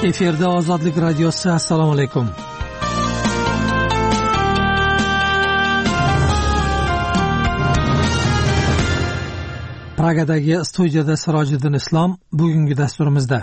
Efirda Ozodlik radiosi. Assalomu alaykum. Pragadagi studiyada Sirojiddin Islom. Bugungi dasturimizda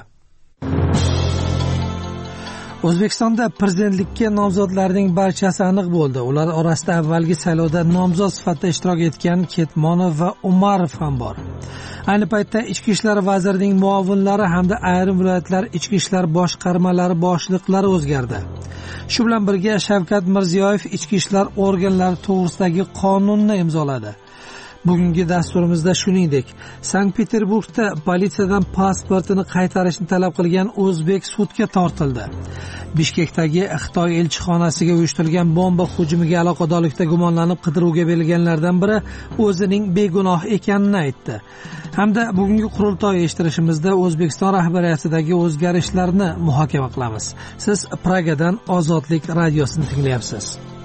O'zbekistonda prezidentlikka nomzodlarning barchasi aniq bo'ldi. Ular orasida avvalgi saylovda nomzod sifatida ishtirok etgan Ketmonov va Umarov ham bor. Ayni paytda Ichki ishlar vazirining muovinlari hamda ayrim viloyatlar ichki ishlar boshqarmalari boshliqlari o'zgardi. Shu bilan birga Shavkat Mirziyoyev ichki ishlar organlari to'g'risidagi qonunni imzoladi. Bugungi dasturimizda shuningdek, Sankt-Peterburgda politsiyadan pasportini qaytarishni talab qilgan o'zbek sudga tortildi. Bishkekdagi Xitoy elchixonasiga uyushtirilgan bomba hujumiga aloqadorlikda gumonlanib qidiruvga berilganlardan biri o'zining begunoh ekanini aytdi. Hamda bugungi qurultoy eshittirishimizda O'zbekiston rahbariyatidagi o'zgarishlarni muhokama qilamiz. Siz Pragadan Ozodlik radiosini tinglayapsiz.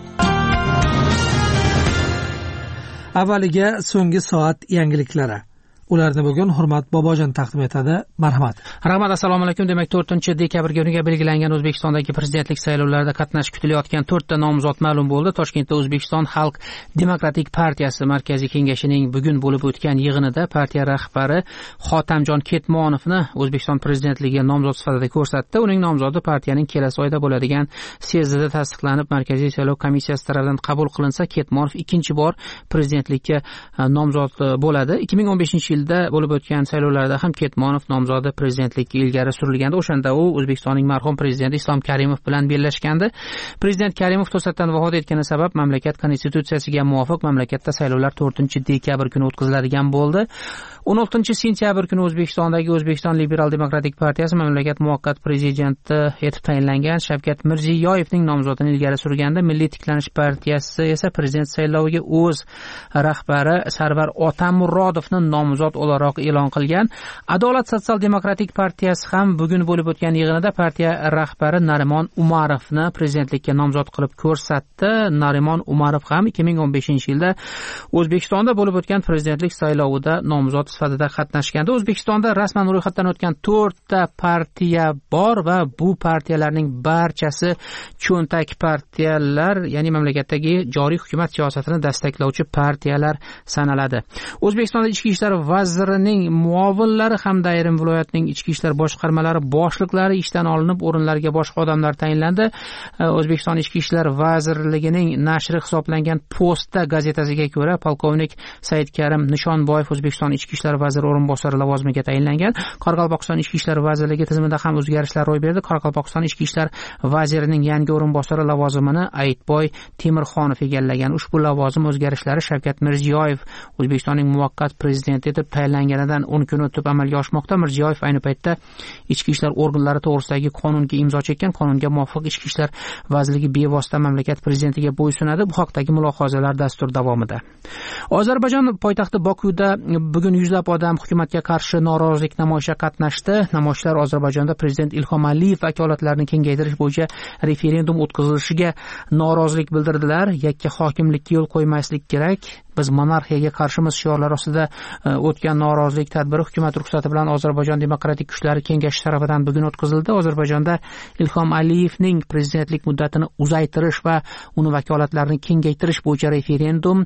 Avvaliga so'nggi soat yangiliklari. Ularni bugun Hurmat Bobojon taqdim etadi. Marhamat. Rahmat, assalomu alaykum. Demak, 4-dekabr kuniga belgilangan O'zbekistondagi prezidentlik saylovlarida qatnashish kutilayotgan 4 ta nomzod ma'lum bo'ldi. Toshkentda O'zbekiston Xalq Demokratik partiyasi markaziy kengashining bugun bo'lib o'tgan yig'inida partiya rahbari Xotamjon Ketmonovni O'zbekiston prezidentligiga nomzod sifatida ko'rsatdi. Uning nomzodi partiyaning kelasi oyda bo'ladigan syezdida tasdiqlanib, markaziy saylov komissiyasi tomonidan qabul qilinsa, Ketmonov ikkinchi bor prezidentlikka nomzod bo'ladi. 2015 yilda bo'lib o'tgan saylovlarda ham Ketmonov nomzodi prezidentlikka ilgari surilgandi. O'shanda u O'zbekistonning marhum prezidenti Islom Karimov bilan bellashgandi. Prezident Karimov to'satdan vafot etgani sabab mamlakat konstitutsiyasiga muvofiq mamlakatda saylovlar 4-dekabr kuni o'tkaziladigan bo'ldi. 16-sentyabr kuni O'zbekistondagi O'zbekiston Liberal Demokratik partiyasi mamlakat muvaqqat prezidenti etib tayinlangan Shavkat Mirziyoyevning nomzodini ilgari surganda, Milliy tiklanish partiyasi esa prezident sayloviga o'z rahbari Sarvar Otamurodovni nomzod o'laroq e'lon qilgan. Adolat sotsial demokratik partiyasi ham bugun bo'lib o'tgan yig'inida partiya rahbari Narimon Umarovni prezidentlikka nomzod qilib ko'rsatdi. Narimon Umarov ham 2015-yilda O'zbekistonda bo'lib o'tgan prezidentlik saylovida nomzod sifatida qatnashganda. O'zbekistonda rasman ro'yxatdan o'tgan 4 ta partiya bor va bu partiyalarning barchasi cho'ntak partiyalar, ya'ni mamlakatdagi joriy hukumat siyosatini dastaklovchi partiyalar sanaladi. O'zbekistonda ichki ishlar vazirining muovinlari hamda ayrim viloyatning ichki ishlar boshqarmalari boshliqlari ishdan olinib, o'rinlariga boshqa odamlar tayinlandi. O'zbekiston ichki ishlar vazirligining nashri hisoblangan Posta gazetasiga ko'ra, polkovnik Saidkarim Nishonboyev O'zbekiston ichki ishlar vaziri o'rinbosari lavozimiga tayinlangan. Qoraqalpog'iston ichki ishlar vazirligi tizimida ham o'zgarishlar ro'y berdi. Qoraqalpog'iston ichki ishlar vazirining yangi o'rinbosari lavozimini Aytboy Temirxonov egallagan. Ushbu lavozim o'zgarishlari Shavkat Mirziyoyev O'zbekistonning muvaqqat prezidenti etib tayinlanganidan 10 kun o'tib amalga oshmoqda. Mirziyoyev ayni paytda ichki ishlar organlari to'g'risidagi qonunga imzo chekkan. Qonunga muvofiq ichki ishlar vazirligi bevosita mamlakat prezidentiga bo'ysunadi. Bu haqdagi mulohazalar dastur davomida. Ozarbayjon poytaxti Bokuda bugun yuzlab odam hukumatga qarshi norozilik namoyishida qatnashdi. Namoyishchilar Ozarbayjonda prezident Ilhom Aliyev vakolatlarini kengaytirish bo'yicha referendum o'tkazilishiga norozilik bildirdilar. Yakka hokimlikka yo'l qo'ymaslik kerak, biz monarxiyaga qarshimiz shiorlari ostida o'tgan norozilik tadbiri hukumat ruxsati bilan Ozarbayjon demokratik kuchlari kengashi tarafidan bugun o'tkazildi. Ozarbayjonda Ilhom Aliyevning prezidentlik muddatini uzaytirish va uni vakolatlarini kengaytirish bo'yicha referendum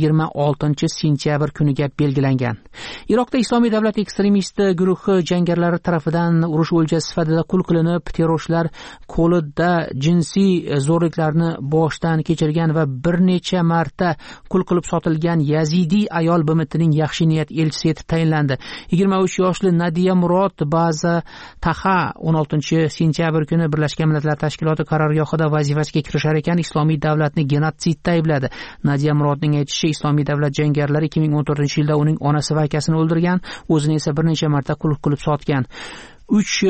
26-sentyabr kuniga belgilangan. Iroqda Islomiy davlat ekstremisti guruhi jangarilari tarafidan urush o'ljasi sifatida qul qilinib, terrorchilar qo'lida jinsiy zo'rliklarni boshdan kechirgan va bir necha marta qul qilib sotilgan Yazidiy ayol BMTning yaxshi niyat elchisi etib tayinlandi. 23 yoshli Nadiya Murod Baza Taha 16-sentyabr kuni Birlashgan Millatlar Tashkiloti qarorgohida vazifasiga kirishar ekan, Islomiy davlatni genotsidda aybladi. Nadiya Murodning aytishicha, Islomiy davlat jangarilari 2014-yilda uning onasi va akasini o'ldirgan, o'zini esa bir necha marta qul qilib sotgan. 3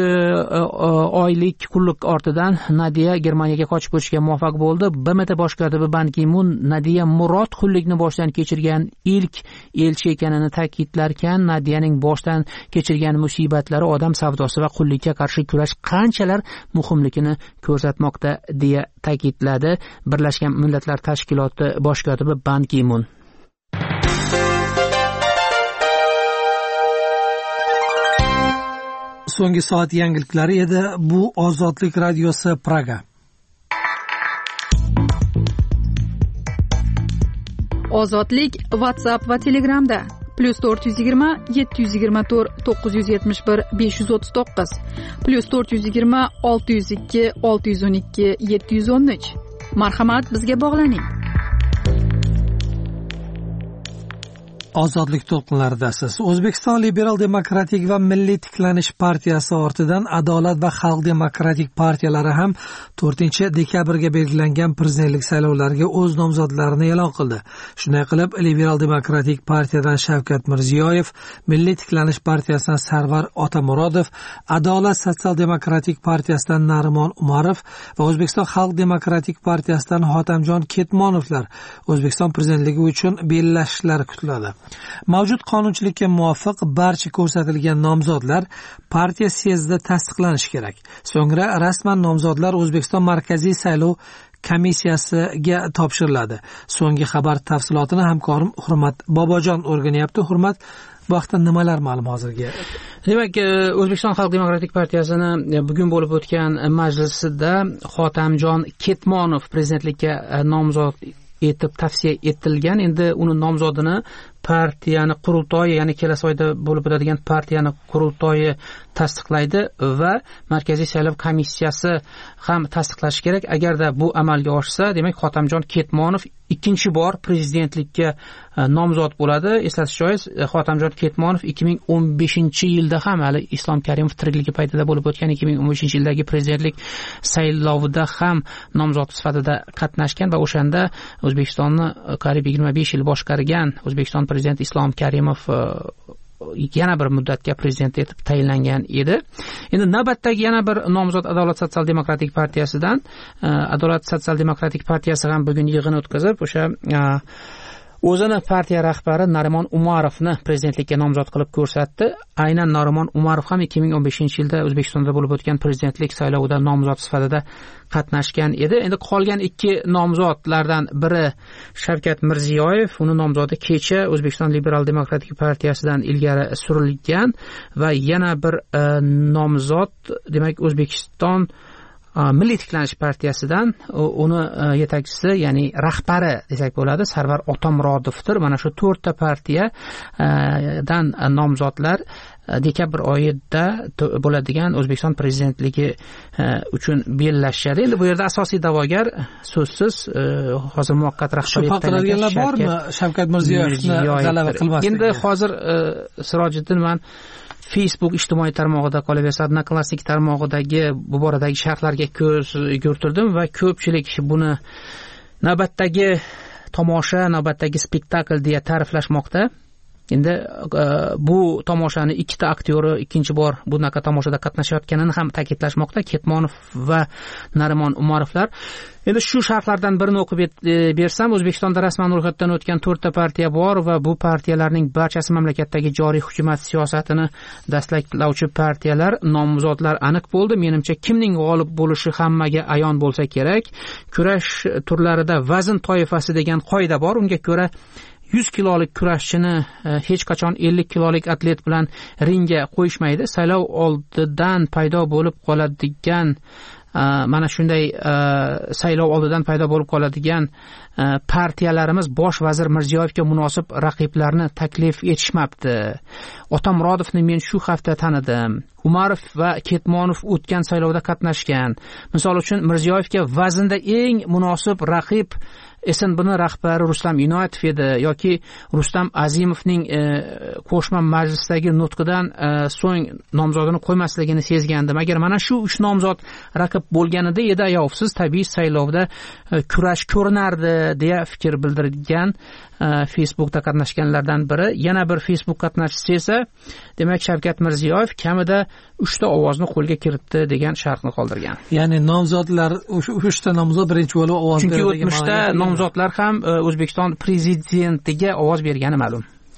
oylik qulluq ortidan Nadiya Germaniyaga qochib o'tishga muvaffaq bo'ldi. BMT bosh kotibi Ban Ki-mun Nadiya Murod qullikni boshdan kechirgan ilk elchi ekanini ta'kidlarkan, Nadiyaning boshdan kechirgan musibatlari odam savdosi va qullikka qarshi kurash qanchalar muhimligini ko'rsatmoqda deya ta'kidladi Birlashgan Millatlar Tashkiloti bosh kotibi Ban Ki-mun. so'nggi soat yangiliklari edi. Bu Ozodlik radiosi Praga. Ozodlik WhatsApp va Telegramda +420 724 971 539 +420 602 612 713. Marhamat, bizga bog'laning. Ozodlik to'lqinlaridasiz. O'zbekiston Liberal demokratik va Milliy tiklanish partiyasi ortidan Adolat va Xalq demokratik partiyalari ham 4-dekabrga belgilangan prezidentlik saylovlariga o'z nomzodlarini e'lon qildi. Shunday qilib, Liberal demokratik partiyadan Shavkat Mirziyoyev, Milliy tiklanish partiyasidan Sarvar Otamurodov, Adolat sotsial demokratik partiyasidan Narimon Umarov va O'zbekiston Xalq demokratik partiyasidan Hotamjon Ketmonovlar O'zbekiston prezidentligi uchun bellashishlari kutiladi. Mavjud qonunchilikka muvofiq barcha ko'rsatilgan nomzodlar partiya syezdida tasdiqlanishi kerak. So'ngra rasman nomzodlar O'zbekiston Markaziy saylov komissiyasiga topshiriladi. So'nggi xabar tafsilotini hamkorim Hurmat Bobojon o'rganyapti. Hurmat, bu vaqtda nimalar ma'lum hozirga? Demak, O'zbekiston Xalq demokratik partiyasini bugun bo'lib o'tgan majlisida Hotamjon Ketmonov prezidentlikka nomzod etib tavsiya etilgan. Endi uni nomzodini partiyani qurultoyi, ya'ni kelasi oyda bo'lib o'tadigan partiyani qurultoyi tasdiqlaydi va Markaziy saylov komissiyasi ham tasdiqlashi kerak. Agarda bu amalga oshsa, demak Hotamjon Ketmonov ikkinchi bor prezidentlikka nomzod bo'ladi. Eslatish joiz, Hotamjon Ketmonov 2015-yilda ham hali Islom Karimov tirikligi paytida bo'lib o'tgan 2015-yildagi prezidentlik saylovida ham nomzod sifatida qatnashgan va o'shanda O'zbekistonni qariyb 25 yil boshqargan O'zbekiston prezidenti Islom Karimov yana bir muddatga prezident etib tayinlangan edi. Endi navbatdagi yana bir nomzod Adolat sotsial demokratik partiyasidan. Adolat sotsial demokratik partiyasi ham bugun yig'in o'tkazib, o'sha o'zini partiya rahbari Narimon Umarovni prezidentlikka nomzod qilib ko'rsatdi. Aynan Narimon Umarov ham 2015-yilda O'zbekistonda bo'lib o'tgan prezidentlik saylovida nomzod sifatida qatnashgan edi. Endi qolgan ikki nomzodlardan biri Shavkat Mirziyoyev, uni nomzodi kecha O'zbekiston Liberal demokratik partiyasidan ilgari surilgan va yana bir nomzod, demak O'zbekiston Milliy tiklanish partiyasidan uni yetakchisi, ya'ni rahbari desak bo'ladi, Sarvar Otamurodovdir. Mana shu 4 ta partiyadan nomzodlar dekabr oyida bo'ladigan O'zbekiston prezidentligi uchun bellashadi. Endi bu yerda asosiy da'vogar so'zsiz hozir muvaqqat rahbariyat tayinlanganlar bormi Shavkat Mirziyoyevni g'alaba qilmasligiga? Endi hozir Sirojiddin, men Facebook ijtimoiy tarmog'ida, qolaversa Odnoklassnik tarmog'idagi bu boradagi sharhlarga ko'z yugurtirdim va ko'pchilik buni navbatdagi tomosha, navbatdagi spektakl deya ta'riflashmoqda. Endi bu tomoshani ikkita aktyori ikkinchi bor bunaqa tomoshada qatnashayotganini ham ta'kidlashmoqda, Ketmonov va Narimon Umarovlar. Endi shu sharhlardan birini o'qib bersam, O'zbekistonda rasman ro'yxatdan o'tgan 4 ta partiya bor va bu partiyalarning barchasi mamlakatdagi joriy hukumat siyosatini dastlablovchi partiyalar. Nomzodlar aniq bo'ldi. Menimcha kimning g'olib bo'lishi hammaga ayon bo'lsa kerak. Kurash turlarida vazn toifasi degan qoida bor. Unga ko'ra 100 kilolik kurashchini hech qachon 50 kilolik atlet bilan ringga qo'yishmaydi. Saylov oldidan paydo bo'lib qoladigan mana shunday saylov oldidan paydo bo'lib qoladigan partiyalarimiz bosh vazir Mirziyoyevga munosib raqiblarni taklif etishmabdi. Otamurodovni men shu hafta tanidim. Umarov va Ketmonov o'tgan saylovda qatnashgan. Misol uchun Mirziyoyevga vaznda eng munosib raqib SNBning rahbari Rustam Inoyatov edi yoki Rustam Azimovning qo'shma majlisdagi nutqidan so'ng nomzodini qo'ymasligini sezgandim. Agar mana shu 3 nomzod raqib bo'lganida edi, ayovsiz tabiiy saylovda kurash ko'rinardi deya fikr bildirgan Facebookda qatnashganlardan biri. Yana bir Facebook qatnashchisi esa, demak Shavkat Mirziyoyev kamida 3 ta ovozni qo'lga kiritdi degan sharhni qoldirgan. Ya'ni nomzodlar 3 ta nomzod birinchi bo'lib ovoz berdi. Chunki o'tmishda nomzodlar ham O'zbekiston prezidentiga ovoz bergani ma'lum.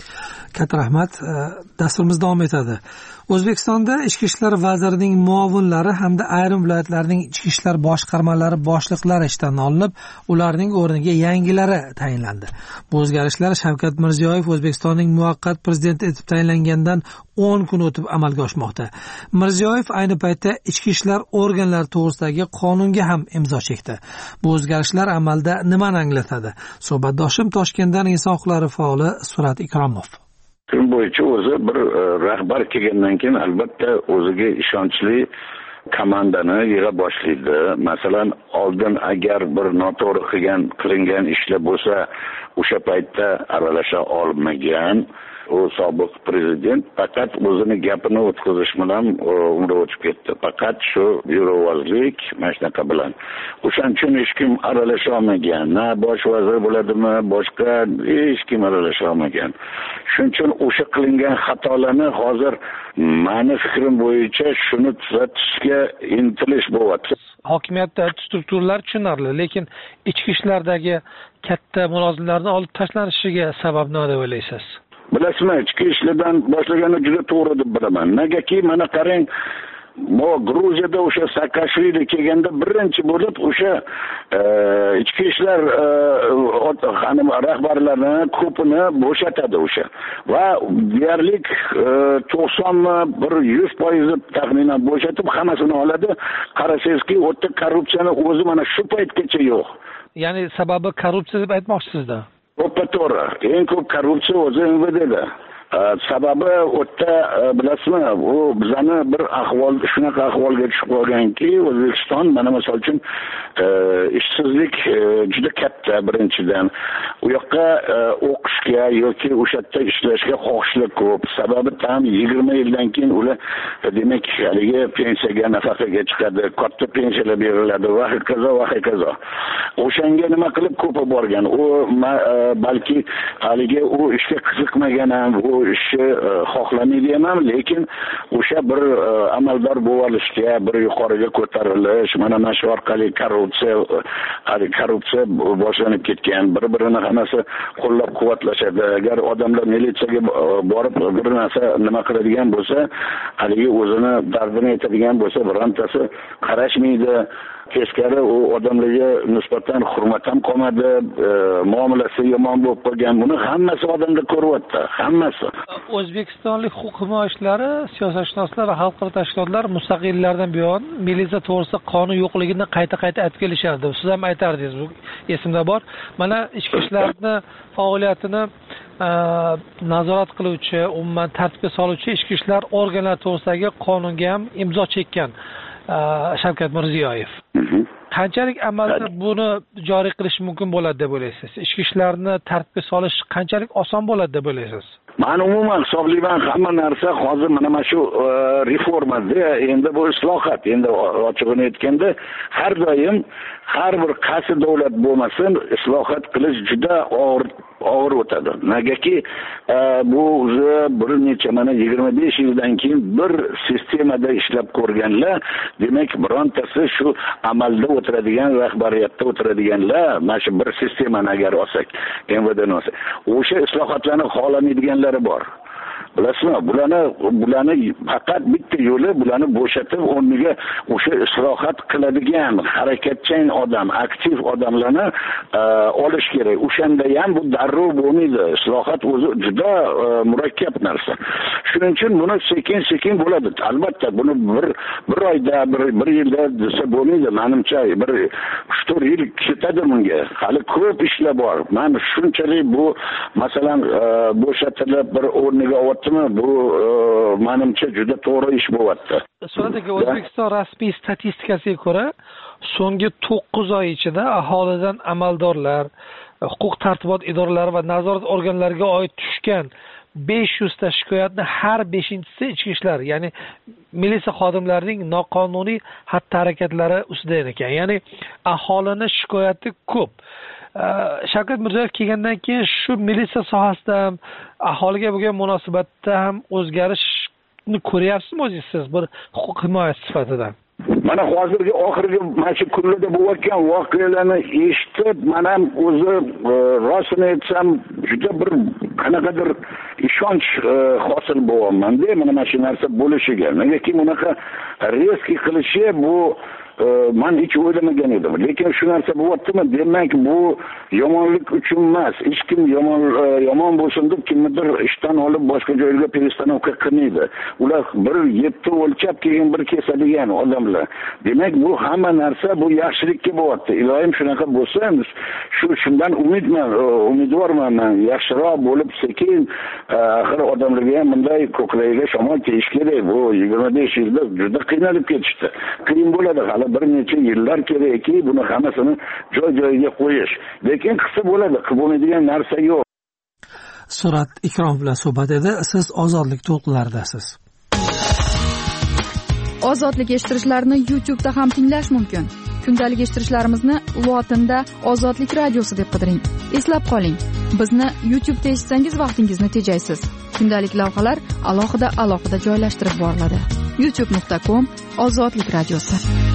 Katta rahmat. Dasturimiz davom etadi. O'zbekistonda Ichki ishlar vazirining muovinlari hamda ayrim viloyatlarning ichki ishlar boshqarmalari boshliqlari ishdan olinib, ularning o'rniga yangilari tayinlandi. Bu o'zgarishlar Shavkat Mirziyoyev O'zbekistonning muvaqqat prezidenti etib tayinlangandan 10 kun o'tib amalga oshmoqda. Mirziyoyev ayni paytda ichki ishlar organlari to'g'risidagi qonunga ham imzo chekdi. Bu o'zgarishlar amalda nimani anglatadi? Suhbatdoshim Toshkentdan inson huquqlari faoli Surat Ikromov. Kun bo'yicha o'zi bir rahbar kelgandan keyin albatta o'ziga ishonchli komandani yig'a boshlaydi. Masalan, oldin agar bir noto'g'ri qilingan ishlar bo'lsa, o'sha paytda aralasha olmagan u sobiq prezident faqat o'zini gapini o'tkazish bilan umri o'tib ketdi. Faqat shu byurovozlik mana shunaqa bilan. O'shaning uchun hech kim aralasha olmagan. Na bosh vazir bo'ladimi, boshqa hech kim aralasha olmagan. Shuning uchun o'sha qilingan xatolarni hozir meni fikrim bo'yicha shuni tuzatishga intilish bo'lyapti. Hokimiyatda strukturalar tushunarli, lekin ichki ishlardagi katta mulozimalarni olib tashlanishiga sabab nima deb o'ylaysiz? Bilasizmi, ichki ishlardan boshlagani juda to'g'ri deb bilaman. Negaki mana qarang, bu Gruziyada o'sha Saakashvili kelganda birinchi bo'lib o'sha ichki ishlar rahbarlarini ko'pini bo'shatadi o'sha. Va deyarli 90-100% taxminan bo'shatib hammasini oladi. Qarasangizki, o'tda korrupsiyani o'zi mana shu paytgacha yo'q. Ya'ni sababi korrupsiya deb aytmoqchisizda? To'g'ri. Eng ko'p korrupsiya o'zi MVDda. Sababi o'tda bilasizmi, u bizani bir ahvol, shunaqa ahvolga tushib qolganki, O'zbekiston mana misol uchun ishsizlik juda katta birinchidan. U yoqqa o'qishga yoki o'sha yerda ishlashga xohishlar ko'p. Sababi tam 20 yildan keyin ular demak haligi pensiyaga, nafaqaga chiqadi, katta pensiyalar beriladi va hokazo. O'shanga nima qilib ko'pa borgan. U balki haligi u ishga qiziqmagan ham, u ishni xohlamaydi ham, lekin o'sha bir amaldor bo'lib olishga, bir yuqoriga ko'tarilish, mana shu orqali korrupsiya boshlanib ketgan. Bir-birini hammasi qo'llab-quvvatlashadi. Agar odamlar militsiyaga borib bir narsa nima qiladigan bo'lsa, haligi o'zini dardini aytadigan bo'lsa, birontasi qarashmaydi. Teskari u odamlarga nisbatan hurmat ham qolmadi, muomalasi yomon bo'lib qolgan. Buni hammasi odamlar ko'ryapti, hammasi. O'zbekistonlik huquq himoyachilari, siyosatshunoslar va xalqaro tashkilotlar mustaqilliklardan buyon militsiya to'g'risida qonun yo'qligini qayta-qayta aytib kelishardi. Siz ham aytardingiz, bu esimda bor. Mana ichki ishlarni faoliyatini nazorat qiluvchi, umuman tartibga soluvchi ichki ishlar organlari to'g'risidagi qonunga ham imzo chekkan Shavkat Mirziyoyev. Qanchalik amalda buni joriy qilish mumkin bo'ladi deb o'ylaysiz? Ichki ishlarni tartibga solish qanchalik oson bo'ladi deb o'ylaysiz? Men umuman hisoblayman, hamma narsa hozir mana shu reformada, endi bu islohot, endi ochig'ini aytganda, har doim har bir qaysi davlat bo'lmasin, islohot qilish juda og'ir o'tadi. Negaki bu o'zi bir necha mana 25 yildan keyin bir sistemada ishlab ko'rganlar, demak birontasi shu amalda o'tiradigan, rahbariyatda o'tiradiganlar, mana shu bir sistemani agar olsak, MVDni olsak, o'sha islohotlarni xohlamaydiganlari bor. Bilasizmi, bularni faqat bitta yo'li, bularni bo'shatib o'rniga o'sha islohot qiladigan, harakatchan odam, aktiv odamlarni olish kerak. O'shanda ham bu darrov bo'lmaydi. Islohot o'zi juda murakkab narsa. Shuning uchun buni sekin-sekin bo'ladi. Albatta buni bir oyda, bir yilda desa bo'lmaydi. Menimcha bir 3-4 yil ketadi bunga. Hali ko'p ishlar bor. Men shunchalik bu masalan bo'shatilib bir o'rniga bu menimcha juda to'g'ri ish bo'lyapti. Suratdagi O'zbekiston rasmiy statistikasiga ko'ra, so'nggi 9 oy ichida aholidan amaldorlar, huquq tartibot idoralari va nazorat organlariga oid tushgan 500 ta shikoyatni har 5-chisi ichki ishlar, ya'ni militsiya xodimlarining noqonuniy xatti-harakatlari ustidan ekan. Ya'ni aholini shikoyati ko'p. Shavkat Mirziyoyev kelgandan keyin shu militsiya sohasida ham, aholiga bo'lgan munosabatda ham o'zgarishni ko'ryapsizmi o'zingiz, siz bir huquq himoyachisi sifatida? mana hozirgi oxirgi mana shu kunlarda bo'layotgan voqealarni eshitib, men ham o'zi rostini aytsam juda bir qanaqadir ishonch hosil bo'lyapman-da, mana shu narsa bo'lishiga. Negaki bunaqa risk qilishi bu men hech o'ylamagan edim. Lekin shu narsa bo'lyaptimi? Demak, bu yomonlik uchun emas. Hech kim yomon bo'lsin deb kimnidir ishdan olib boshqa joyga перестановка qilmaydi. Ular bir yetdi o'lchab keyin bir kesadigan odamlar. Demak, bu hamma narsa bu yaxshilikka bo'lyapti. Ilohim shunaqa bo'lsa, shundan umidvorman men. Yaxshiroq bo'lib sekin axir odamlarga ham bunday ko'kragiga shamol tegish kerak. Bu 25 yilda juda qiynalib ketishdi. Qiyin bo'ladi. Hali bir necha yillar kerakki, buni hammasini joy-joyiga qo'yish. Lekin qilsa bo'ladi, qilib bo'lmaydigan narsa yo'q. Surat Ikrom bilan suhbat edi. Siz ozodlik to'lqinlaridasiz. Ozodlik eshittirishlarni YouTube'da ham tinglash mumkin. Kundalik eshittirishlarimizni lotinda Ozodlik radiosi deb qidiring. Eslab qoling, bizni YouTube'da eshitsangiz vaqtingizni tejaysiz. Kundalik lavhalar alohida joylashtirib boriladi. youtube.com/Ozodlik radiosi.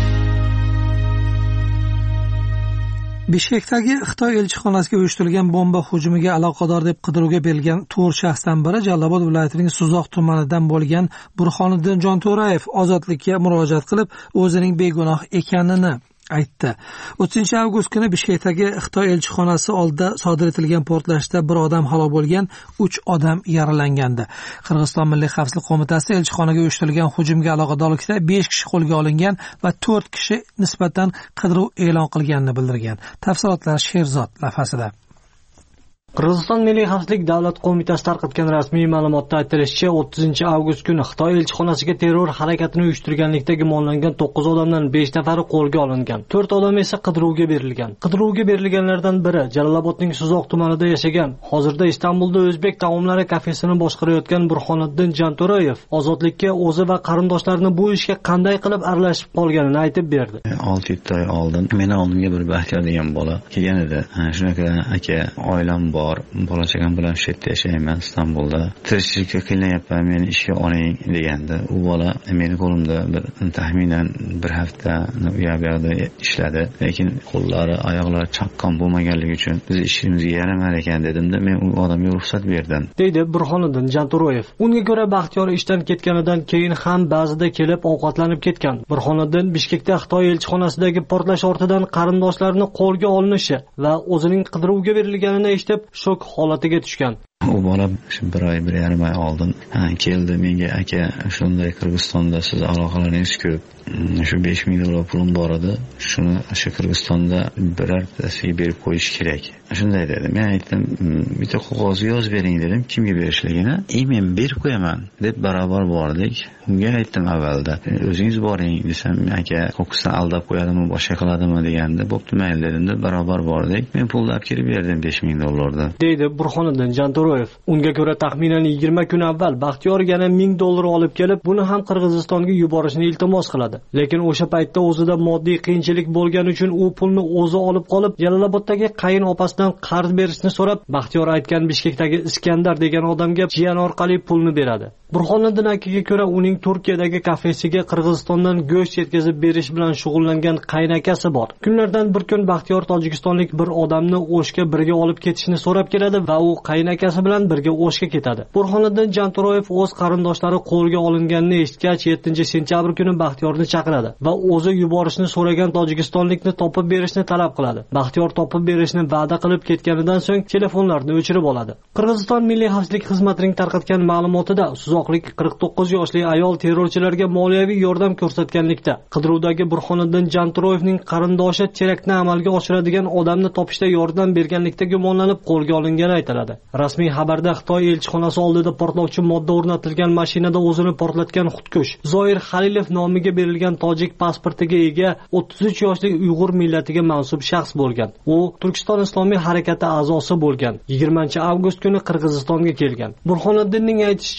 Bishkekdagi Xitoy elchixonasiga uyushtirilgan bomba hujumiga aloqador deb qidiruvga berilgan 4 shaxsdan biri Jalolobod viloyatining Suzoq tumanidan bo'lgan Burxoniddin Jonto'rayev ozodlikka murojaat qilib, o'zining begunoh ekanini aytdi. 30-avgust kuni Bishkekdagi Xitoy elchixonasi oldida sodir etilgan portlashda bir odam halok bo'lgan, 3 odam yaralangandi. Qirg'iziston Milliy xavfsizlik qo'mitasi elchixonaga uyushtirilgan hujumga aloqadorlikda 5 kishi qo'lga olingan va 4 kishi nisbatan qidiruv e'lon qilganini bildirgan. Tafsilotlar Sherzod lavhasida. Qirg'iziston Milliy xavfsizlik davlat qo'mitasi tarqatgan rasmiy ma'lumotda aytilishicha, 30-avgust kuni Xitoy elchixonasiga terror harakatini uyushtirganlikda gumonlangan 9 odamdan 5 nafari qo'lga olingan. 4 odam esa qidiruvga berilgan. Qidiruvga berilganlardan biri Jalolobodning Suzoq tumanida yashagan, hozirda Istanbulda o'zbek taomlari kafesini boshqarayotgan Burxoniddin Jonto'rayev ozodlikka o'zi va qarindoshlarini bu ishga qanday qilib aralashib qolganini aytib berdi. 6-7 oy oldin meni oldimga bir Baxtiyor degan bola kelgan edi. Shunaqa aka, oilam bor, bola chaqam bilan shu yerda yashayman, Istanbulda. Tirikchilikka qiynayapman, meni ishga oling degandi. U bola meni qo'limda bir taxminan bir hafta u yerda ishladi, lekin qo'llari, oyoqlari chaqqon bo'lmaganligi uchun biz ishimizga yaramar ekan dedimda, men u odamga ruxsat berdim, deydi Burxoniddin Jonto'rayev. Unga ko'ra Baxtiyor ishdan ketganidan keyin ham ba'zida kelib ovqatlanib ketgan. Burxoniddin Bishkekda Xitoy elchixonasidagi portlash ortidan qarindoshlarini qo'lga olinishi va o'zining qidiruvga berilganini eshitib shok holatiga tushgan. U bola bir oy, 1,5 oy oldin keldi menga, aka, shunday Qirg'izistonda siz aloqalaringiz ko'p, shu $5,000 pulim bor edi, shuni shu Qirg'izistonda birortasiga berib qo'yish kerak. Shunday dedi. Men aytdim, bitta qog'ozga yozib bering dedim, kimga berishligini. Men berib qo'yaman deb barobar bordik. Unga aytdim avvalda, o'zingiz boring desam, aka, ko'ksdan aldab qo'yadimi, boshqa qiladimi deganda, bo'pti mayli dedimda, barobar bordik. Men pulni olib kelib berdim $5,000 deydi Burxoniddin Jonto'rayev. Unga ko'ra taxminan 20 kun avval Baxtiyor yana $1,000 olib kelib, buni ham Qirg'izistonga yuborishni iltimos qiladi. Lekin o'sha paytda o'zida moddiy qiyinchilik bo'lgani uchun u pulni o'zi olib qolib, Jaloloboddagi qayin opasidan qarz berishni so'rab, Baxtiyor aytgan Bishkekdagi Iskandar degan odamga jiyan orqali pulni beradi. Burxoniddin akaga ko'ra uning Turkiyadagi kafesiga Qirg'izistondan go'sht yetkazib berish bilan shug'ullangan qaynakasi bor. Kunlardan bir kun Baxtiyor tojikistonlik bir odamni O'shga birga olib ketishni so'rab keladi va u qaynakasi bilan birga O'shga ketadi. Burxoniddin Jonto'rayev o'z qarindoshlari qo'lga olinganini eshitgach, 7-sentyabr kuni Baxtiyorni chaqiradi va o'zi yuborishni so'ragan tojikistonlikni topib berishni talab qiladi. Baxtiyor topib berishni va'da qilib ketganidan so'ng telefonlarni o'chirib oladi. Qirg'iziston Milliy xavfsizlik xizmatining tarqatgan ma'lumotida Suzoqlik 49 yoshli ayol terrorchilarga moliyaviy yordam ko'rsatganlikda, qidiruvdagi Burxoniddin Jonto'rayevning qarindoshi teraktni amalga oshiradigan odamni topishda yordam berganlikda gumonlanib qo'lga olingani aytiladi. Rasmiy xabarda Xitoy elchixonasi oldida portlovchi modda o'rnatilgan mashinada o'zini portlatgan xudkush Zoir Halilov nomiga berilgan tojik pasportiga ega 33 yoshli Uyg'ur millatiga mansub shaxs bo'lgan. U Turkiston Islomiy harakati a'zosi bo'lgan. 20-avgust kuni Qirg'izistonga kelgan. Burxoniddinning aytishicha, terror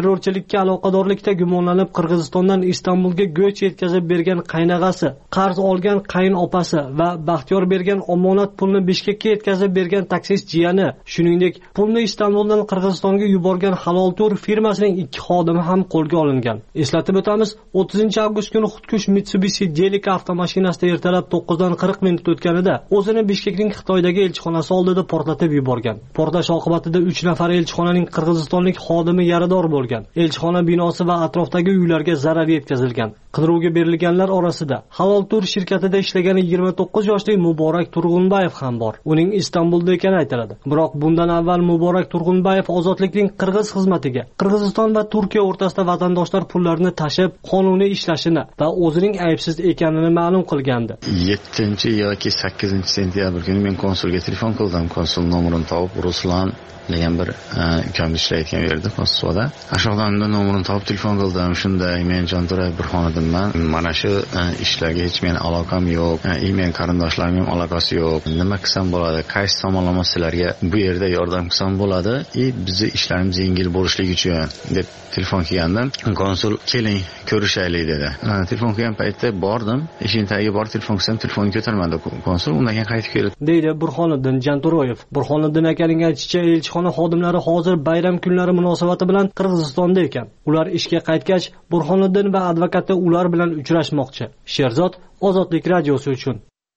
terrorchilikka aloqadorlikda gumonlanib Qirg'izistondan Istanbulga go'sht yetkazib bergan qaynag'asi, qarz olgan qayin opasi va Baxtiyor bergan omonat pulni Bishkekka yetkazib bergan taksist jiyani, shuningdek pulni Istanbuldan Qirg'izistonga yuborgan Halol Tur firmasining 2 xodimi ham qo'lga olingan. Eslatib o'tamiz, 30-avgust kuni xudkush Mitsubishi Delica avtomashinasida ertalab 9:40 minut o'tganida o'zini Bishkekning Xitoydagi elchixonasi oldida portlatib yuborgan. Portlash oqibatida 3 nafar elchixonaning qirg'izistonlik xodimi yarador bo'lgan. Elchixona binosi va atrofdagi uylarga zarar yetkazilgan. Qidiruvga berilganlar orasida Halol Tur shirkatida ishlagan 29 yoshli Muborak Turg'unbayev ham bor. Uning Istanbulda ekani aytiladi. Biroq bundan avval Muborak Turg'unbayev ozodlikning qirg'iz xizmatiga Qirg'iziston va Turkiya o'rtasida vatandoshlar pullarini tashib, qonuniy ishlashini va o'zining aybsiz ekanini ma'lum qilgandi. 7 yoki 8 sentyabr kuni men konsulga telefon qildim. Konsul nomerini topib, Ruslan degan bir ukam ishlayotgan yerda konsulda. Ashxodamda nomerini topib telefon qildim. Shunday, men Jonturay Burxoniddinman. Mana shu ishlarga hech men aloqam yo'q. Men qarindoshlarimning aloqasi yo'q. Nima qilsam bo'ladi? Qaysi tomonlama sizlarga bu yerda yordam qilsam bo'ladi? Bizni ishlarimiz yengil bo'lishligi uchun deb telefon qilgandim. Konsul keling ko'rishaylik dedi. Telefon qilgan paytda bordim. Eshik tagiga borib telefon qilsam, telefonni ko'tarmadi konsul. Undan keyin qaytib keldi. Deydi Burxoniddin Janturoyev. Burxoniddin akaning aytishicha, elchixona xodimlari hozir bayram kunlari munosabati bilan Qirg'izistonda ekan. Ular ishga qaytgach, Burxoniddin va advokati ular bilan uchrashmoqchi. Sherzod, Ozodlik radiosi uchun.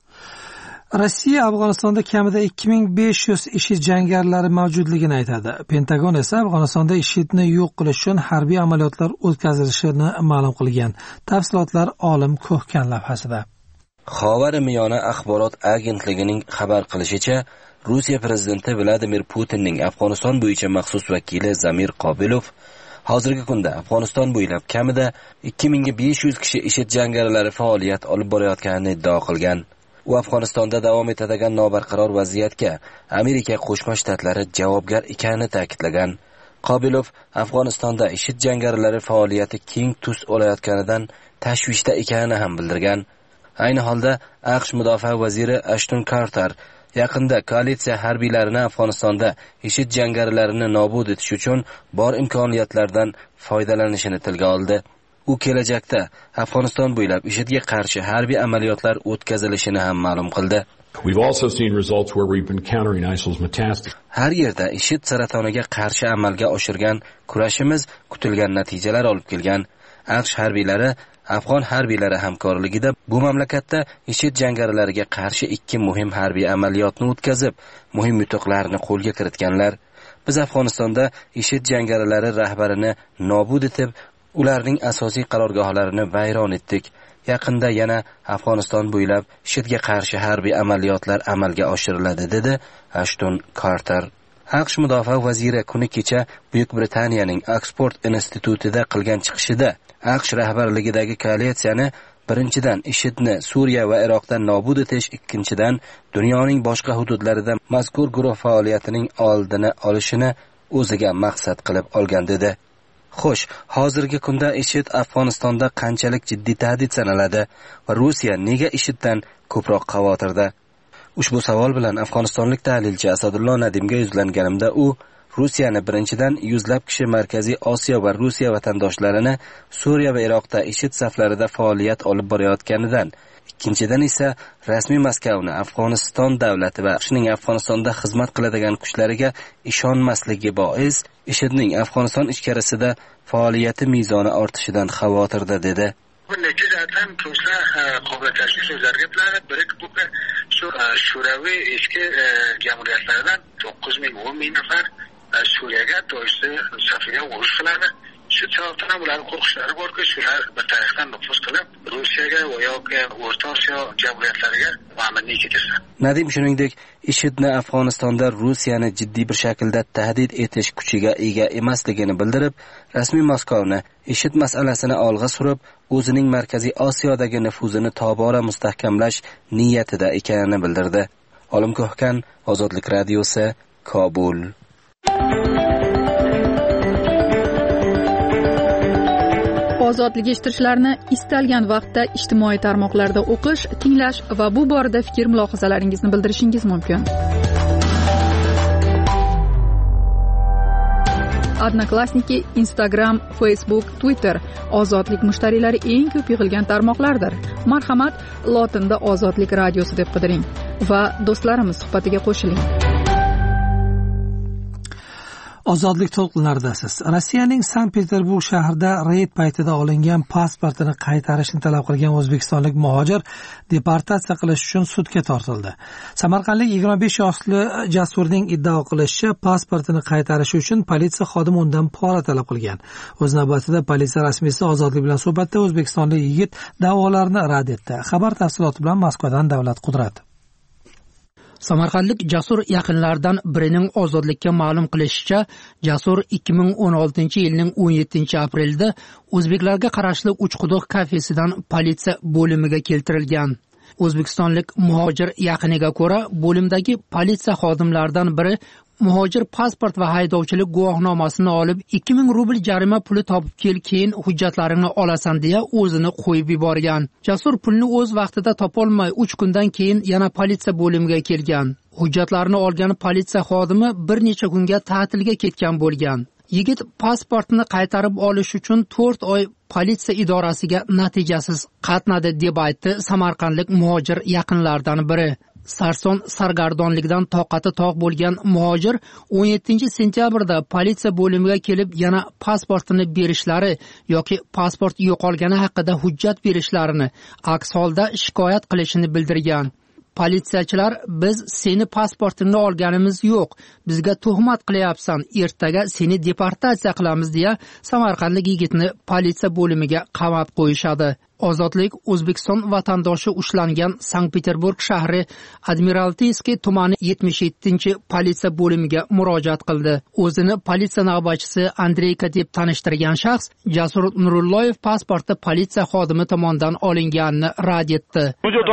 Rossiya Afg'onistonda kamida 2500 IShID jangarilari mavjudligini aytadi. Pentagon esa Afg'onistonda IShIDni yo'q qilish uchun harbiy amaliyotlar o'tkazilishini ma'lum qilgan. Tafsilotlar Olim Ko'hkan lavhasida. Xabar Miyona axborot agentligining xabar qilishicha, Rossiya prezidenti Vladimir Putinning Afg'oniston bo'yicha maxsus vakili Zamir Qobilov hozirgi kunda Afg'oniston bo'ylab kamida 2500 kishi IShID jangarilari faoliyat olib borayotganini iddao qilgan. U Afg'onistonda davom etadigan nobarqaror vaziyatga Amerika Qo'shma Shtatlari javobgar ekanini ta'kidlagan. Qobilov Afg'onistonda IShID jangarilari faoliyati keng tus olayotganidan tashvishda ekanini ham bildirgan. Ayni holda AQSh mudofaa vaziri Ashton Carter yaqinda koalitsiya harbiylarini Afg'onistonda IShID jangarilarini nobud etish uchun bor imkoniyatlardan foydalanishini tilga oldi. U kelajakda Afg'oniston bo'ylab IShIDga qarshi harbiy amaliyotlar o'tkazilishini ham ma'lum qildi. Har yerda IShID saratoniga qarshi amalga oshirgan kurashimiz kutilgan natijalar olib kelgan. AQSh harbiylari Afg'on harbiylari hamkorligida bu mamlakatda IShID jangarilariga qarshi 2 muhim harbiy amaliyotni o'tkazib, muhim yutuqlarni qo'lga kiritganlar. Biz Afg'onistonda IShID jangarilari rahbarini nobud etib, ularning asosiy qarorgohlarini vayron etdik. Yaqinda yana Afg'oniston bo'ylab IShIDga qarshi harbiy amaliyotlar amalga oshiriladi, dedi Ashton Carter. AQSh mudofaa vaziri kuni kecha Buyuk Britaniyaning Oxford institutida qilgan chiqishida AQSh rahbarligidagi koalitsiyani birinchidan IShIDni Suriya va Iroqdan nobud etish, ikkinchidan dunyoning boshqa hududlarida mazkur guruh faoliyatining oldini olishini o'ziga maqsad qilib olgan dedi. Xo'sh, hozirgi kunda IShID Afg'onistonda qanchalik jiddiy tahdid sanaladi va Rossiya nega IShIDdan ko'proq xavotirda? Ushbu savol bilan afg'onistonlik tahlilchi Asadullo Nadimga yuzlanganimda u Rossiyani birinchidan yuzlab kishi Markaziy Osiyo va Rossiya vatandoshlarini Suriya va Iroqda IShID saflarida faoliyat olib borayotganidan, ikkinchidan esa rasmiy Moskvani Afg'oniston davlati va AQShning Afg'onistonda xizmat qiladigan kuchlariga ishonmasligi bois IShIDning Afg'oniston ichkarisida faoliyati mezoni ortishidan xavotirda, dedi. Neticeden Ruslar qo'bla tashvish so'zlarga bilanib birikib shu Shuraviy eski jamiyatlardan 9,000-10,000 nafar Suriyaga do'sti safiga urush qiladi. Shu sababdan ularning qo'rqishlari borki, shular bir tarafdan nufuz qilib Rossiyaga va yoki O'rta Osiyo jamiyatlariga ma'murlik etilsa. Nadim shuningdek, IShIDni Afg'onistonda Rossiyani jiddiy bir shaklda tahdid etish kuchiga ega emasligini bildirib, rasmiy Moskvani IShID masalasini olg'a surib, o'zining Markaziy Osiyodagi nufuzini tobora mustahkamlash niyatida ekanini bildirdi. Olim Ko'hkan, Ozodlik radiosi, Kobul. Ozodlik eshittirishlarni istalgan vaqtda ijtimoiy tarmoqlarda o'qish, tinglash va bu borada fikr mulohazalaringizni bildirishingiz mumkin. Odnoklassniki, Instagram, Facebook, Twitter ozodlik mushtariylari eng ko'p yig'ilgan tarmoqlardir. Marhamat, lotinda ozodlik radiosi deb qidiring va do'stlarimiz suhbatiga qo'shiling. Ozodlik to'lqinlaridasiz. Rossiyaning Sankt-Peterburg shahrida reyd paytida olingan pasportini qaytarishni talab qilgan o'zbekistonlik muhojir deportatsiya qilish uchun sudga tortildi. Samarqandlik 25 yoshli Jasurning iddao qilishicha, pasportini qaytarishi uchun politsiya xodimi undan pora talab qilgan. O'z navbatida politsiya rasmiysi ozodlik bilan suhbatda o'zbekistonlik yigit da'volarni rad etdi. Xabar tafsiloti bilan Moskvadan Davlat Qudrat. Samarqandlik Jasur yaqinlaridan birining ozodlikka ma'lum qilishicha, Jasur 2016-yilning 17-aprelida o'zbeklarga qarashli Uchquduq kafesidan politsiya bo'limiga keltirilgan. O'zbekistonlik muhojir yaqiniga ko'ra, bo'limdagi politsiya xodimlaridan biri muhojir pasport va haydovchilik guvohnomasini olib 2000 rubl jarima puli topib kel, keyin hujjatlaringni olasan deya o'zini qo'yib yuborgan. Jasur pulni o'z vaqtida topolmay 3 kundan keyin yana politsiya bo'limiga kelgan. Hujjatlarini olgan politsiya xodimi bir necha kunga ta'tilga ketgan bo'lgan. Yigit pasportini qaytarib olish uchun 4 oy politsiya idorasiga natijasiz qatnadi deb aytdi samarqandlik muhojir yaqinlaridan biri. Sarson sargardonlikdan toqati toq bo'lgan muhojir 17-sentyabrda politsiya bo'limiga kelib yana pasportini berishlari yoki pasport yo'qolgani haqida hujjat berishlarini, aks holda shikoyat qilishini bildirgan. Politsiyachilar, biz seni pasportingni olganimiz yo'q, bizga tuhmat qilyapsan, ertaga seni deportatsiya qilamiz deya samarqandlik yigitni politsiya bo'limiga qamab qo'yishadi. Ozodlik O'zbekiston vatandoshi ushlangan Sankt-Peterburg shahri Admiraltiyskiy tumani 77-politsiya bo'limiga murojaat qildi. O'zini politsiya navbatchisi Andreyka deb tanishtirgan shaxs Jasur Nurulloyev pasporti politsiya xodimi tomonidan olinganini rad etdi.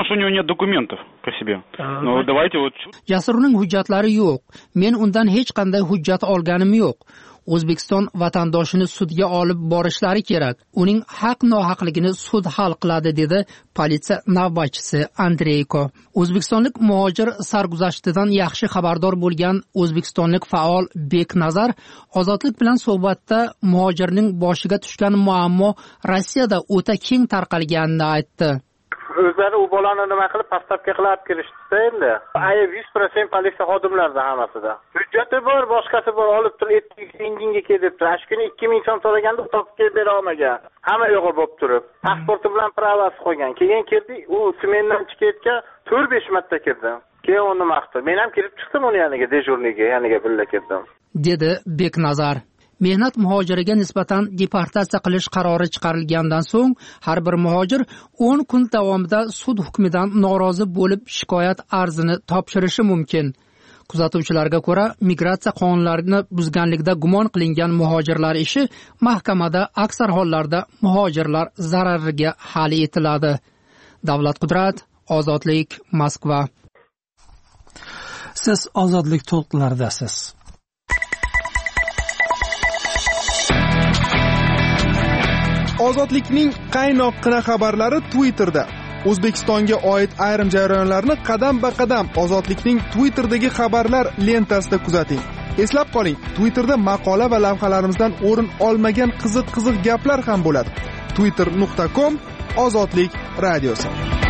Jasurning hujjatlari yo'q. Men undan hech qanday hujjat olganim yo'q. O'zbekiston vatandoshini sudga olib borishlari kerak. Uning haq-nohaqligini sud hal qiladi, dedi politsiya navbatchisi Andreyko. O'zbekistonlik muhojir sarguzashtidan yaxshi xabardor bo'lgan o'zbekistonlik faol Beknazar ozodlik bilan suhbatda muhojirning boshiga tushgan muammo Rossiyada o'ta keng tarqalganini aytdi. O'zlari u bolani nima qilib pastavka qilib kelishdi endi. Ayb 100% politsiya xodimlarida hammasida. Hujjati bor, boshqasi bor, olib turib inginga kelibdi. Ash kuni 2000 so'm so'raganda topib kelib bera olmagan. Hamma yo'g'il bo'lib turib, pasporti bilan pravasi qo'ygan. Keyin kirdi, u smendan chiqayotgan 4-5 marta kirdi. Keyin uni maqtdi. Men ham kirib chiqdim uni yaniga, dejurniga, yaniga birga kirdim, dedi Beknazar. Mehnat muhojiriga nisbatan deportatsiya qilish qarori chiqarilgandan so'ng har bir muhojir 10 kun davomida sud hukmidan norozi bo'lib shikoyat arzini topshirishi mumkin. Kuzatuvchilarga ko'ra, migratsiya qonunlarini buzganlikda gumon qilingan muhojirlar ishi mahkamada aksar hollarda muhojirlar zarariga hal etiladi. Davlat Qudrat, Ozodlik, Moskva. Siz ozodlik to'lqinlaridasiz. Ozodlikning qaynoqqina xabarlari Twitterda. O'zbekistonga oid ayrim jarayonlarni qadam-ba-qadam Ozodlikning Twitterdagi xabarlar lentasida kuzating. Eslab qoling, Twitterda maqola va lavhalarimizdan o'rin olmagan qiziq-qiziq gaplar ham bo'ladi. twitter.com/ozodlik radiosi.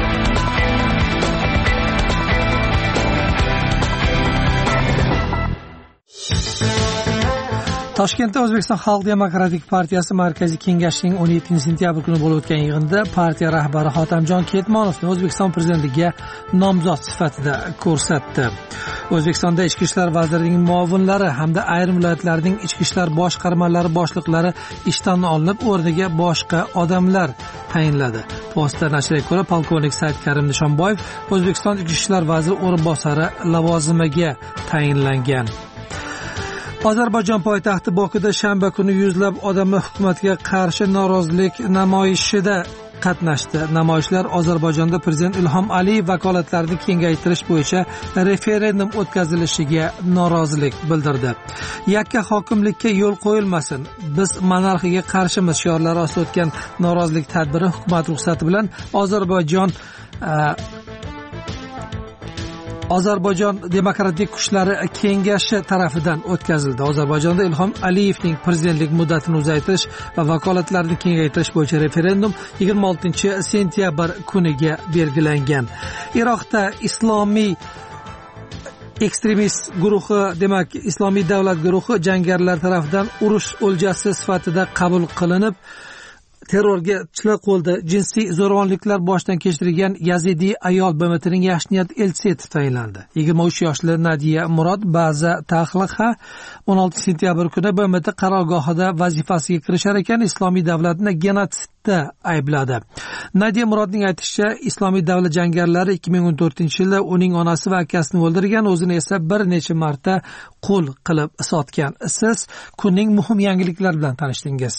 Toshkentda O'zbekiston Xalq demokratik partiyasi markaziy kengashining 17-sentyabr kuni bo'lib o'tgan yig'inida partiya rahbari Hotamjon Ketmonovni O'zbekiston prezidentligiga nomzod sifatida ko'rsatdi. O'zbekistonda Ichki ishlar vazirining muovinlari hamda ayrim viloyatlarning ichki ishlar boshqarmalari boshliqlari ishdan olinib, o'rniga boshqa odamlar tayinladi. Posta nashriga ko'ra, polkovnik Saidkarim Nishonboyev O'zbekiston Ichki ishlar vaziri o'rinbosari lavozimiga tayinlangan. Ozarbayjon poytaxti Bokuda shanba kuni yuzlab odamlar hukumatga qarshi norozilik namoyishida qatnashdi. Namoyishlar Ozarbayjonda prezident Ilhom Aliyev vakolatlarini kengaytirish bo'yicha referendum o'tkazilishiga norozilik bildirdi. Yakka hokimlikka yo'l qo'yilmasin, biz monarxiyaga qarshimiz shiorlari ostida o'tgan norozilik tadbiri hukumat ruxsati bilan Ozarbayjon Ozarbayjon demokratik kuchlari kengashi tarafidan o'tkazildi. Ozarbayjonda Ilhom Aliyevning prezidentlik muddatini uzaytirish va vakolatlarini kengaytirish bo'yicha referendum 26 sentyabr kuniga belgilangan. Iroqda islomiy ekstremist guruhi, demak Islomiy davlat guruhi jangarilar tarafidan urush o'ljasi sifatida qabul qilinib, terrorga chiqib qo'ldi. Jinsiy zo'ravonliklar boshdan kechirgan yazidiy ayol BMTning yaxshi niyat elchisi etib tayinlandi. 23 yoshli Nadiya Murod Baza Taxliqa 16 sentyabr kuni BMT qarorgohida vazifasiga kirishar ekan, Islomiy davlatni genotsidda aybladi. Nadiya Murodning aytishicha, Islomiy davlat jangarilari 2014-yilda uning onasi va akasini o'ldirgan, o'zini esa bir necha marta qul qilib sotgan. Siz kunning muhim yangiliklari bilan tanishdingiz.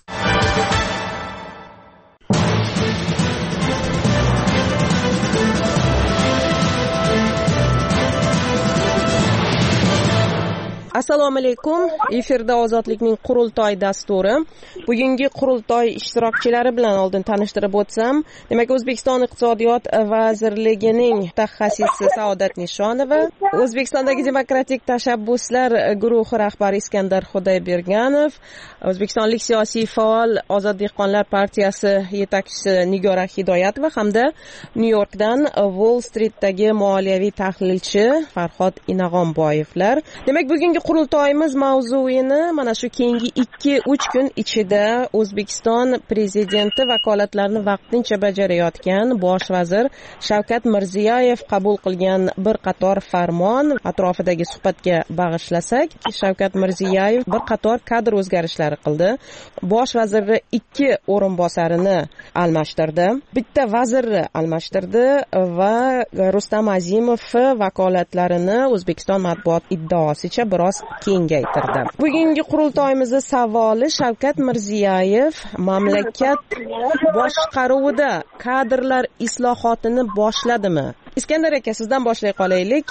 Assalomu alaykum. Efirda Ozodlikning qurultoy dasturi. Bugungi qurultoy ishtirokchilari bilan oldin tanishtirib o'tsam, demak O'zbekiston Iqtisodiyot vazirligining mutaxassisi Saodat Nishonova, O'zbekistondagi demokratik tashabbuslar guruhi rahbari Iskandar Xudoyberganov, O'zbekistonlik siyosiy faol Ozod dehqonlar partiyasi yetakchisi Nigora Hidoyatova hamda Nyu-Yorkdan Wall Streetdagi moliyaviy tahlilchi Farhod Inag'onboyevlar. Demak, bugungi qurultoyimiz mavzuini mana shu keyingi 2-3 kun ichida O'zbekiston prezidenti vakolatlarini vaqtincha bajarayotgan bosh vazir Shavkat Mirziyoyev qabul qilgan bir qator farmon atrofidagi suhbatga bag'ishlasak, Shavkat Mirziyoyev bir qator kadr o'zgarishlari qildi. Bosh vazirni 2 o'rinbosarini almashtirdi, bitta vazirni almashtirdi va Rustam Azimov vakolatlarini O'zbekiston matbuot iddaosicha biroz kengaytirdi. Bugungi qurultoyimizning savoli: Shavkat Mirziyoyev mamlakat boshqaruvida kadrlar islohotini boshladimi? Iskandar aka, sizdan boshlay qolaylik.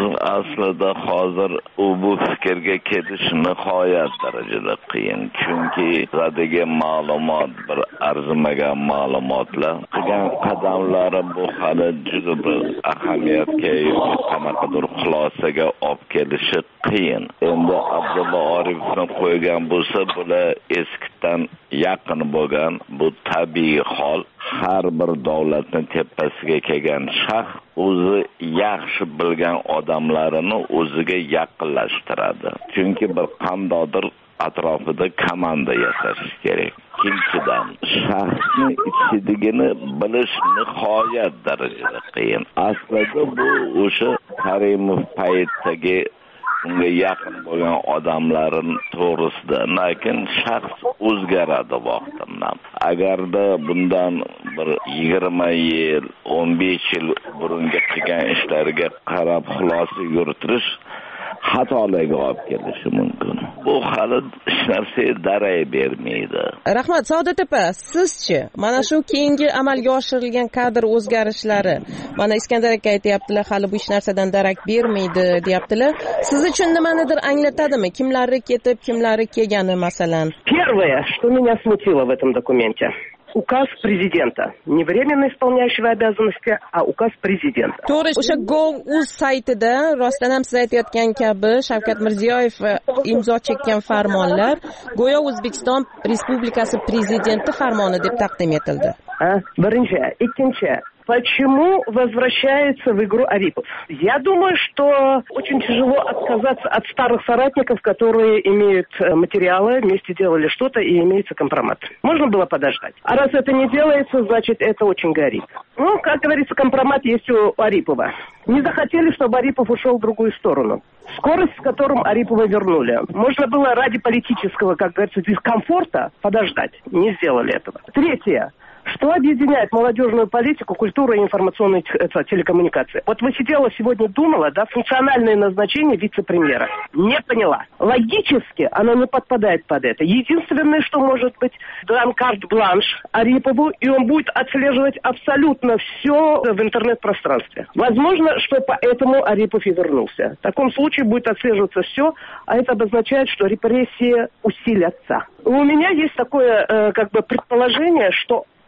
Aslida hozir bu fikrga ketish nihoyat darajada qiyin. Chunki zadagi ma'lumot bir arzimagan ma'lumotlar. Qilgan qadamlari bu hali juda bir ahamiyatga qanaqadir xulosaga olib kelishi qiyin. Endi Abdulla Orifni qo'ygan bo'lsa, bular eskidan yaqin bo'lgan, bu tabiiy hol. Har bir davlatning tepasiga kelgan shaxs o'zi yaxshi bilgan odamlarini o'ziga yaqinlashtiradi. Chunki bir qandaydir atrofida komanda yasash kerak. Ikkinchidan, shaxsni ichidagini bilish nihoyat darajada qiyin. Aslida bu o'sha Karimov paytdagi unga yaqin bo'lgan odamlarin to'g'risida, lekin shaxs o'zgaradi vaqtimdan. Agarda bundan bir 20 yil, 15 yil burunga qilgan ishlariga qarab xulosa yuritirish xatolarga olib kelishi mumkin. Bu hali hech narsa daray bermaydi. Rahmat. Saodat opa, sizchi? Mana shu keyingi amalga oshirilgan kadr o'zgarishlari, mana Iskandar aka aytayaptilar, hali bu hech narsadan darak bermaydi, deyaptilar. Siz uchun nimanidir anglatadimi? Kimlari ketib, kimlari kelgani masalan? Первое, что меня смутило в этом документе. Указ президента. Не временно исполняющего обязанности, а указ президента. To'g'ri, o'sha Gov.uz saytida rostdan ham siz aytayotgan kabi Shavkat Mirziyoyev imzo chekkan farmonlar go'yo O'zbekiston Respublikasi prezidenti farmoni deb taqdim etildi. Birinchi, ikkinchi, почему возвращается в игру Арипов? Я думаю, что очень тяжело отказаться от старых соратников, которые имеют материалы, вместе делали что-то и имеется компромат. Можно было подождать. А раз это не делается, значит, это очень горит. Ну, как говорится, компромат есть у Арипова. Не захотели, чтобы Арипов ушел в другую сторону. Скорость, с которым Арипова вернули. Можно было ради политического, как говорится, дискомфорта подождать. Не сделали этого. Третье. Что объединяет молодежную политику, культуру и информационные телекоммуникации? Вот вы сидела сегодня, думала, да, функциональное назначение вице-премьера. Не поняла. Логически оно не подпадает под это. Единственное, что может быть, дан карт-бланш Арипову, и он будет отслеживать абсолютно все в интернет-пространстве. Возможно, что поэтому Арипов и вернулся. В таком случае будет отслеживаться все, а это обозначает, что репрессии усилятся. У меня есть такое, предположение, что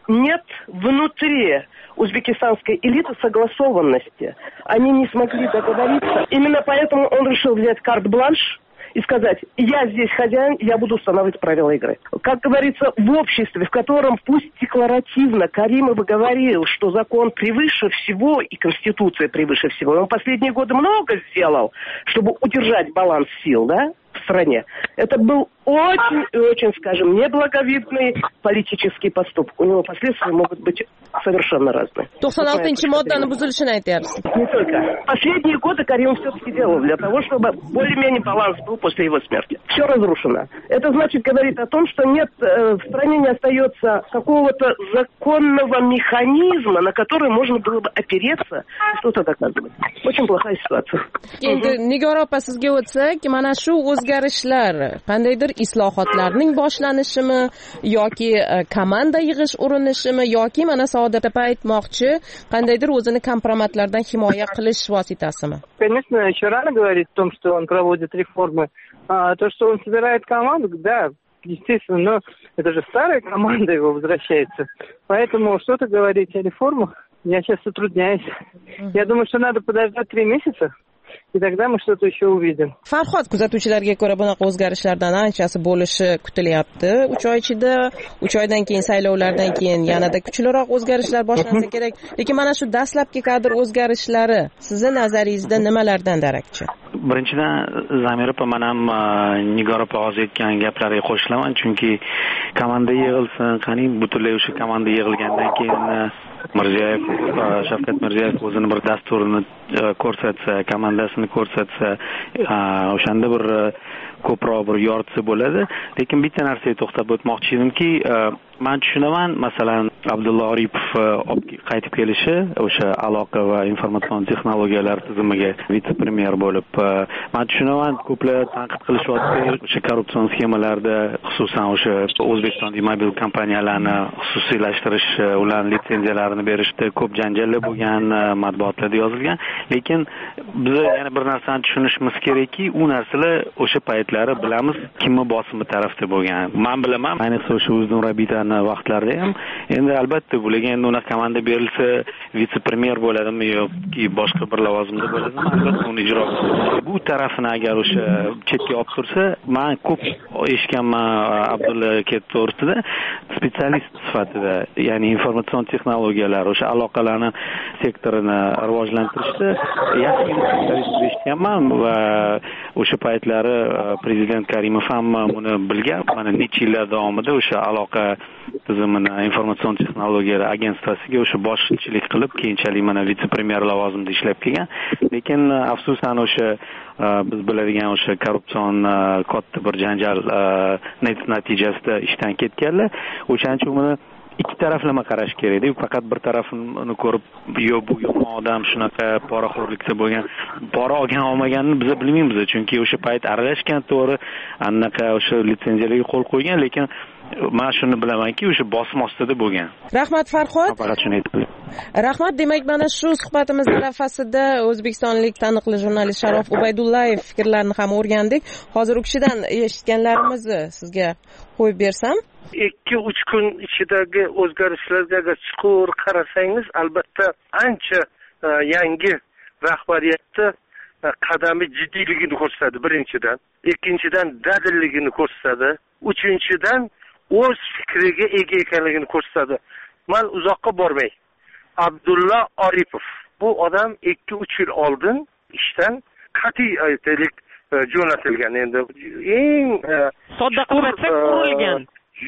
нет внутри узбекистанской элиты согласованности. Они не смогли договориться. Именно поэтому он решил взять карт-бланш и сказать: я здесь хозяин, я буду устанавливать правила игры. Как говорится, в обществе, в котором пусть декларативно Каримов говорил, что закон превыше всего и Конституция превыше всего. Он в последние годы много сделал, чтобы удержать баланс сил, да, в стране. Это был очень, скажем, неблаговидный политический поступок. У него последствия могут быть совершенно разные. 96-chi moddani buzilishini aytyapsiz. Не только. Последние годы Каримов все-таки делал для того, чтобы более-менее баланс был после его смерти. Все разрушено. Это значит, говорит о том, что нет, в стране не остается какого-то законного механизма, на который можно было бы опереться и что-то доказывать. Очень плохая ситуация. Endi Nigora opa sizga o'tsak, mana shu o'zgarishlar qandaydir islohotlarning boshlanishimi yoki komanda yig'ish urinishimi yoki mana Saodat opa aytmoqchi qandaydir o'zini kompromatlardan himoya qilish vositasimi? Конечно, еще рано говорить о том, что он проводит реформы. То, что он собирает команду, да, естественно, но это же старая команда его возвращается. Поэтому что-то говорить о реформах я сейчас затрудняюсь. Я думаю, что надо подождать 3 месяца. И тогда мы что-то еще увидим. Farhod, kuzatuvchilarga ko'ra bunaqa o'zgarishlardan anchasi bo'lishi kutilyapti. 3 oy ichida, 3 oydan keyin saylovlardan keyin yanada kuchliroq o'zgarishlar boshlansa kerak. Lekin mana shu dastlabki kadr o'zgarishlari sizni nazaringizda nimalardan darakchi? Birinchidan Zamira opa, men ham Nigora opa hozir aytgan gaplariga qo'shilaman, chunki komanda yig'ilsin, qani butunlay o'sha komanda yig'ilgandan keyin Mirziyoyev, Shavkat Mirziyoyev o'zini bir dasturini ko'rsatsa, komandasini ko'rsatsa, o'shanda bir ko'proq bir yoritsa bo'ladi. Lekin bitta narsaga to'xtab o'tmoqchi edimki, men tushunaman, masalan, Abdulla Oripov qaytib kelishi, o'sha aloqa va informatsion texnologiyalar tizimiga vitse-premyer bo'lib, men tushunaman, ko'plar tanqid qilishyapti, o'sha korrupsion sxemalarda, xususan o'sha O'zbekiston mobil kompaniyalarni xususiylashtirish, ularning litsenziyalarini berishda ko'p janjallar bo'lgan, matbuotlarda yozilgan. Lekin biz yana bir narsani tushunishimiz kerakki, u narsalar o'sha paytlari bilamiz kimni bosimi tarafda bo'lgan. Men bilaman, ayniqsa o'sha O'znur Rabitani vaqtlarida ham endi albatta bularga endi unaqa komanda berilsa vitse-premyer bo'ladimi yoki boshqa bir lavozimda bo'ladimi, albatta uni ijro qiladi. Bu tarafini agar o'sha chetga olib tursa, men ko'p eshitganman Abdulla aka to'g'risida, spetsialist sifatida, ya'ni informatsion texnologiyalar, o'sha aloqalarni sektorini rivojlantirishda yaxshi spetsialist eshitganman va o'sha paytlari prezident Karimov ham buni bilgan. Mana necha yillar davomida o'sha aloqa tizimini informatsion texnologiyalar agentsiyasiga o'sha boshchilik qilib, keyinchalik mana vitse-premyer lavozimida ishlab kelgan. Lekin afsusan o'sha biz biladigan o'sha korrupsion katta bir janjal natijasida ishdan ketganlar. O'shaning uchun buni ikki taraflama qarash kerak-da. Faqat bir tarafini ko'rib, yo bu yomon odam shunaqa poraxo'rlikda bo'lgan, pora olgan olmaganini biz bilmaymiz, chunki o'sha payt aralashgan, to'g'ri, anaqa o'sha litsenziyalarga qo'l qo'ygan, lekin men shuni bilamanki, o'sha bosim ostida bo'lgan. Rahmat Farhod. Faqat shuni aytdim. Rahmat. Demak, mana shu suhbatimiz arafasida o'zbekistonlik taniqli jurnalist Sharof Ubaydullayev fikrlarini ham o'rgandik. Hozir u kishidan eshitganlarimizni sizga qo'yib bersam. 2-3 kun ichidagi o'zgarishlarga chuqur qarasangiz, albatta ancha yangi rahbariyatda qadami jiddiyligini ko'rsatadi birinchidan, ikkinchidan dadilligini ko'rsatadi, uchinchidan o'z fikriga ega ekanligini ko'rsatadi. Men uzoqqa bormay, Abdulla Oripov bu odam 2-3 yil oldin ishdan qat'iy aytaylik jo'natilgan. Endi eng sodda qilib aytsak qurilgan,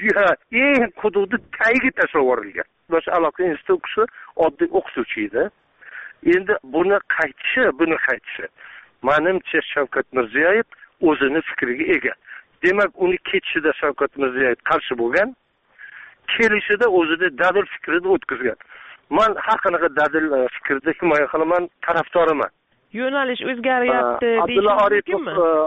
eng hududi tagiga tashlab yuborilgan. Bosh aloqa instituti oddiy o'qituvchi edi. Endi buni qaytishi menimcha Shavkat Mirziyoyev o'zini fikriga ega. Demak, uni ketishida Shavkat Mirziyoyev qarshi bo'lgan, kelishida o'zida dadil fikrini o'tkazgan. Men har qanaqa dadil fikrda himoya qilaman, tarafdoriman. Yo'nalish o'zgaryapti Abdulla Oripov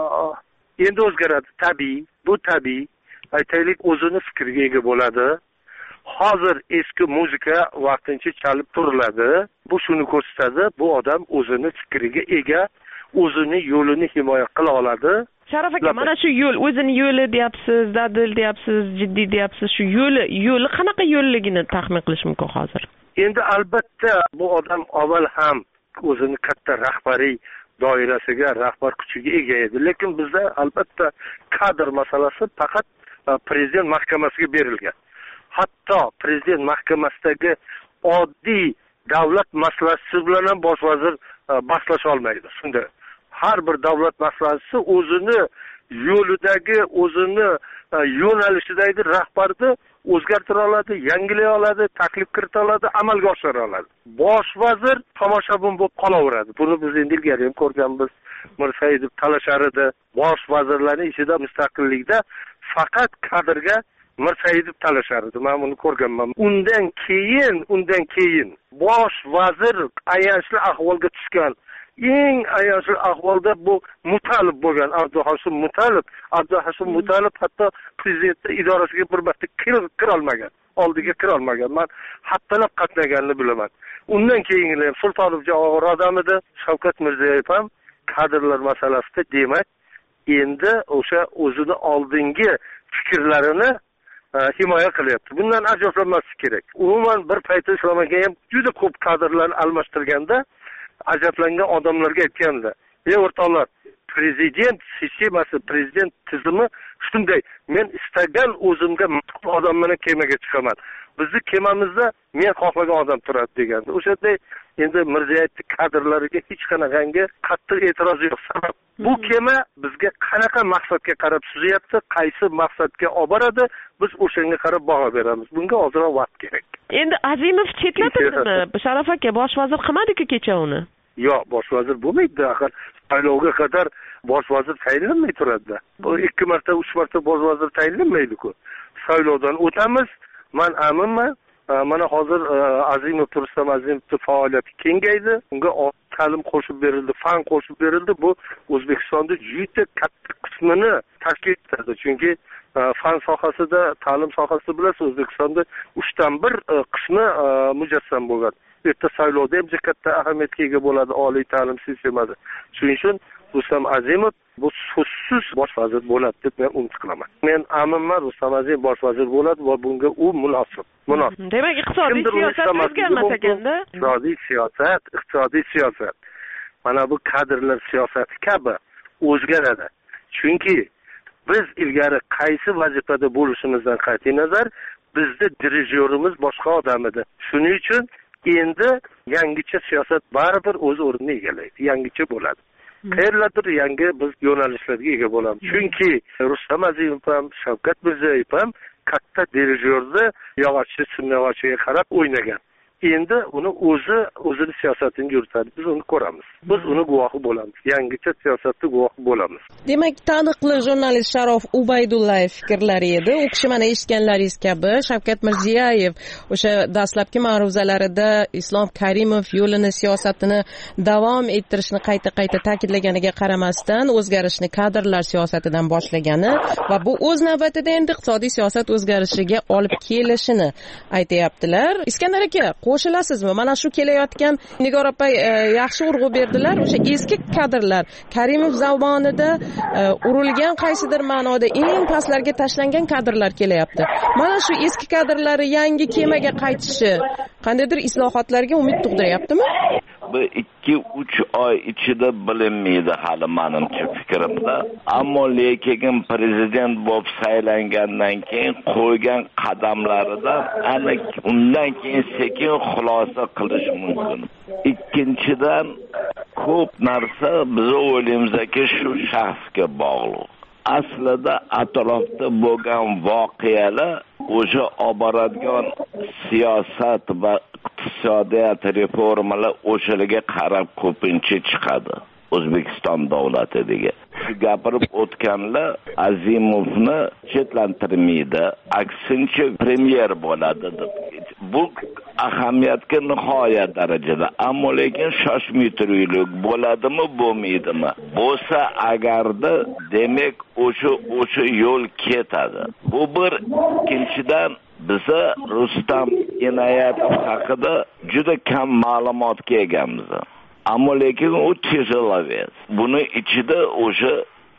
endi o'zgaradi, tabiiy. Bu tabiiy. Aytaylik, o'zini fikriga ega bo'ladi. Hozir eski muzika vaqtincha chalib turiladi. Bu shuni ko'rsatadi, bu odam o'zini fikriga ega, o'zini yo'lini himoya qila oladi. Sharaf aka, mana shu yo'l o'zini yo'li deyapsiz, dadil deyapsiz, jiddiy deyapsiz. Shu yo'li qanaqa yo'lligini taxmin qilish mumkin hozir? Endi albatta bu odam avval ham o'zini katta rahbariy doirasiga, rahbar kuchiga ega edi. Lekin bizda albatta kadr masalasi faqat prezident mahkamasiga berilgan. Hatto prezident mahkamasidagi oddiy davlat maslahatchisi bilan ham bosh vazir bahslasha olmaydi. Shunda har bir davlat maslahatchisi o'zini yo'lidagi, o'zini yo'nalishidagi rahbarni o'zgartira oladi, yangilay oladi, taklif kirita oladi, amalga oshira oladi. Bosh vazir tomoshabin bo'lib qolaveradi. Buni biz endi ilgari ham ko'rganmiz. Mirsaidov talashar edi. Bosh vazirlarning ichida mustaqillikda faqat kadrga Mirsaidov talashar edi. Men buni ko'rganman. Undan keyin bosh vazir ayanchli ahvolga tushgan. Eng ayanchli ahvolda bu Mutalib bo'lgan. Abduhasim Mutalib hatto prezident idorasiga bir marta kirolmagan. Oldiga kirolmagan. Men hattalab qatnaganini bilaman. Undan keyingi ham Sultonovga og'ir odam edi. Shavkat Mirziyoyev ham kadrlar masalasida demak, endi o'sha o'zini oldingi fikrlarini himoya qilyapti. Bundan ajablanmaslik kerak. Umuman bir payt Islom aka ham juda ko'p kadrlarni almashtirganda ajablangan odamlarga aytganda, "Ey o'rtoqlar, prezident sistemasi, prezident tizimi shunday. Men istagan o'zimga ma'qul odam bilan kemaga chiqaman. Bizni kemamizda men xohlagan odam turadi" deganda. O'shanday endi Mirziyoyevning kadrlariga hech qanaqangi qattiq e'tiroz yo'q. Sabab bu kema bizga qanaqa maqsadga qarab suzyapti, qaysi maqsadga olib boradi, biz o'shanga qarab baho beramiz. Bunga ozroq vaqt kerak. Endi Azimov chetlatildimi? Sharaf aka, bosh vazir qilmadi-ku kecha uni. Yo'q, bosh vazir bo'lmaydi. Axir saylovga qadar bosh vazir tayinlanmay turadi. Bu 2 marta, 3 marta bosh vazir tayinlanmaydi-ku. Saylovdan o'tamiz. Men aminman. Mana hozir Rustam Azimovning faoliyati kengaydi. Unga ta'lim qo'shib berildi, fan qo'shib berildi. Bu O'zbekistonda juda katta qismini tashkil etadi. Chunki fan sohasida, ta'lim sohasida bilasiz, O'zbekistonda 3dan 1 qismi mujassam bo'lgan. Erta saylovda ham katta ahamiyatga ega bo'ladi oliy ta'lim sistemasi. Shuning uchun Rustam Azimov bu so'zsiz bosh vazir bo'ladi deb men umid qilaman. Men aminman, Rustam Azimov bosh vazir bo'ladi va bunga u munosib. Demak, iqtisodiy siyosat o'zgarmas ekanda. Iqtisodiy siyosat. Mana bu kadrlar siyosati kabi o'zgaradi. Chunki biz ilgari qaysi vazifada bo'lishimizdan qat'iy nazar, bizda dirijyorimiz boshqa odam edi. Shuning uchun endi yangicha siyosat baribir o'z o'rnini egallaydi. Yangicha bo'ladi. Qayerlardir yangi biz yo'nalishlarga ega bo'lamiz. Chunki Rustam Azimov ham, Shavkat Mirziyoyev ham katta dirijyorni yog'ochchi, simyog'ochiga qarab o'ynagan. Endi uni o'zini siyosatini yuritadi. Biz uni ko'ramiz. Biz uni guvohi bo'lamiz. Yangicha siyosatning guvohi bo'lamiz. Demak, taniqli jurnalist Sharof Ubaydullayev fikrlari edi. U kishi mana eshitganlaringiz kabi Shavkat Mirziyoyev o'sha dastlabki ma'ruzalarida Islom Karimov yo'lini, siyosatini davom ettirishni qayta-qayta ta'kidlaganiga qaramasdan o'zgarishni kadrlar siyosatidan boshlagani va bu o'z navbatida endi iqtisodiy siyosat o'zgarishiga olib kelishini aytayaptilar. Iskandar aka, qo'shilasizmi? Mana shu kelayotgan Nigor opa yaxshi urg'u berdilar. O'sha eski kadrlar Karimov zamonida urilgan qaysidir ma'noda eng pastlarga tashlangan kadrlar kelyapti. Mana shu eski kadrlari yangi kemaga qaytishi qandaydir islohotlarga umid tug'diryaptimi? Bu 2-3 oy ichida bilinmaydi hali menimcha fikrimda. Ammo lekin prezident bo'lib saylangandan keyin qo'ygan qadamlaridan aniq undan keyin sekin xulosa qilish mumkin. Ikkinchidan ko'p narsa biz o'ylaymizki shu shaxsga bog'liq. Aslida atrofda bo'lgan voqealar o'sha olib boradigan siyosat va iqtisodiyot reformalar o'shalarga qarab ko'pincha chiqadi. O'zbekiston davlatiga. Shu gapirib o'tganlar Azimovni chetlantirmaydi, aksincha premyer bo'ladi deb. Bu ahamiyatga nihoyat darajada. Ammo lekin shoshmay turaylik, bo'ladimi, bo'lmaydimi? Bo'lsa agarda demak o'sha yo'l ketadi. Bu bir. Ikkinchidan biza Rustam Inoyatov haqida juda kam ma'lumotga egamiz. Ammo lekin u tejalaver. Buni ichida o'sha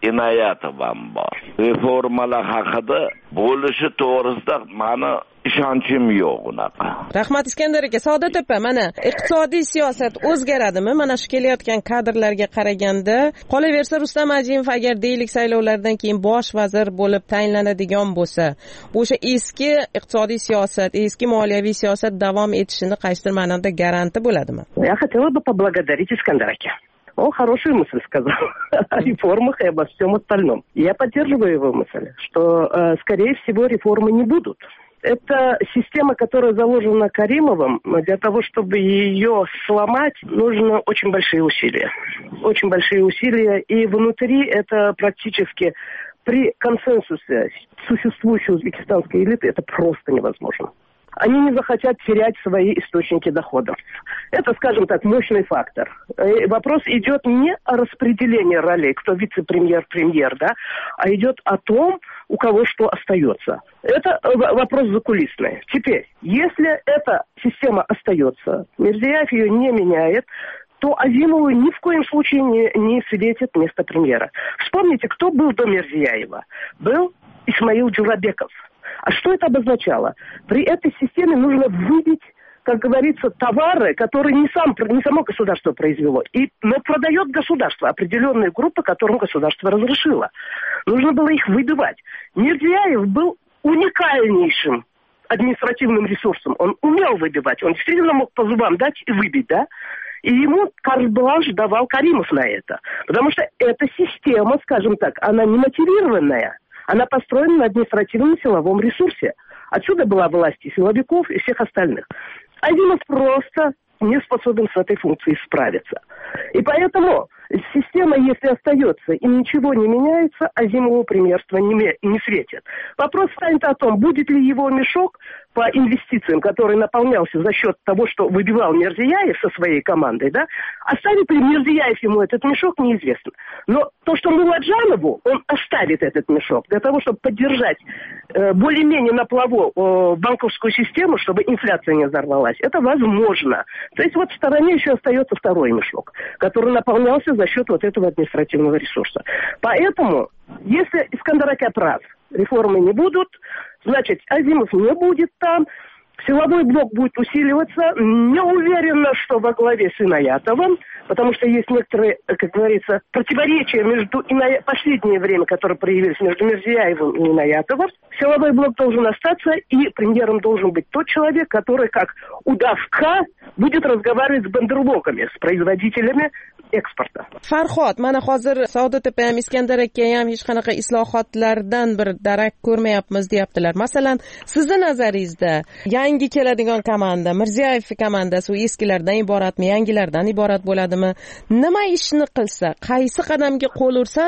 Inoyatov ham bor. Reformalar haqida bo'lishi to'g'risida mani ishonchim yo'q unaqa. Rahmat Iskandar aka, Saodat opa, mana iqtisodiy siyosat o'zgaradimi? Mana shu kelayotgan kadrlarga qaraganda, qolaversa Rustam Ajimov agar deylik saylovlardan keyin bosh vazir bo'lib tayinlanadigan bo'lsa, o'sha eski iqtisodiy siyosat, eski moliyaviy siyosat davom etishini qaysidir ma'noda garanti bo'ladimi? Я хотела бы поблагодарить Искандераке. Он хорошую мысль сказал о реформах и обо всем остальном. Я поддерживаю его мысль, что, скорее всего, реформы не будут. Это система, которая заложена Каримовым. Для того, чтобы ее сломать, нужно очень большие усилия. Очень большие усилия. И внутри это практически при консенсусе существующей узбекистанской элиты это просто невозможно. Они не захотят терять свои источники доходов. Это, скажем так, мощный фактор. И вопрос идет не о распределении ролей, кто вице-премьер, премьер, да, а идет о том, у кого что остается. Это вопрос закулисный. Теперь, если эта система остается, Мирзияев ее не меняет, то Азимову ни в коем случае не светит место премьера. Вспомните, кто был до Мирзияева. Был Исмаил Джурабеков. А что это обозначало? При этой системе нужно выбить, как говорится, товары, которые не само государство произвело, но продает государство, определенные группы, которым государство разрешило. Нужно было их выбивать. Мирзияев был уникальнейшим административным ресурсом. Он умел выбивать, он действительно мог по зубам дать и выбить, да? И ему карт-бланш давал Каримов на это. Потому что эта система, скажем так, она не мотивированная. Она построена на административном силовом ресурсе. Отсюда была власть и силовиков, и всех остальных. Азимов просто не способен с этой функцией справиться. И поэтому система, если остается и ничего не меняется, Азимову премьерство не светит. Вопрос станет о том, будет ли его мешок по инвестициям, который наполнялся за счет того, что выбивал Мирзияев со своей командой, да, оставит ли Мирзияев ему этот мешок, неизвестно. Но то, что Муладжанову, он оставит этот мешок для того, чтобы поддержать более-менее на плаву банковскую систему, чтобы инфляция не взорвалась, это возможно. То есть вот в стороне еще остается второй мешок, который наполнялся за счет вот этого административного ресурса. Поэтому, если Искандераке прав, реформы не будут, значит, Азимов не будет там, силовой блок будет усиливаться. Не уверена, что во главе с Иноятовым, потому что есть некоторые, как говорится, противоречия между последнее время, которые проявились между Мирзияевым и Иноятовым. Силовой блок должен остаться, и премьером должен быть тот человек, который, как удавка, будет разговаривать с бандерлогами, с производителями eksportda. Farhod, mana hozir Saodat opa ham Iskandar aka ham hech qanaqa islohotlardan bir darak ko'rmayapmiz deyaptilar. Masalan, sizni nazaringizda yangi keladigan komanda, Mirziyoyev komandasi u eskilardan iboratmi, yangilardan iborat bo'ladimi? Nima ishni qilsa, qaysi qadamga qo'l ursa,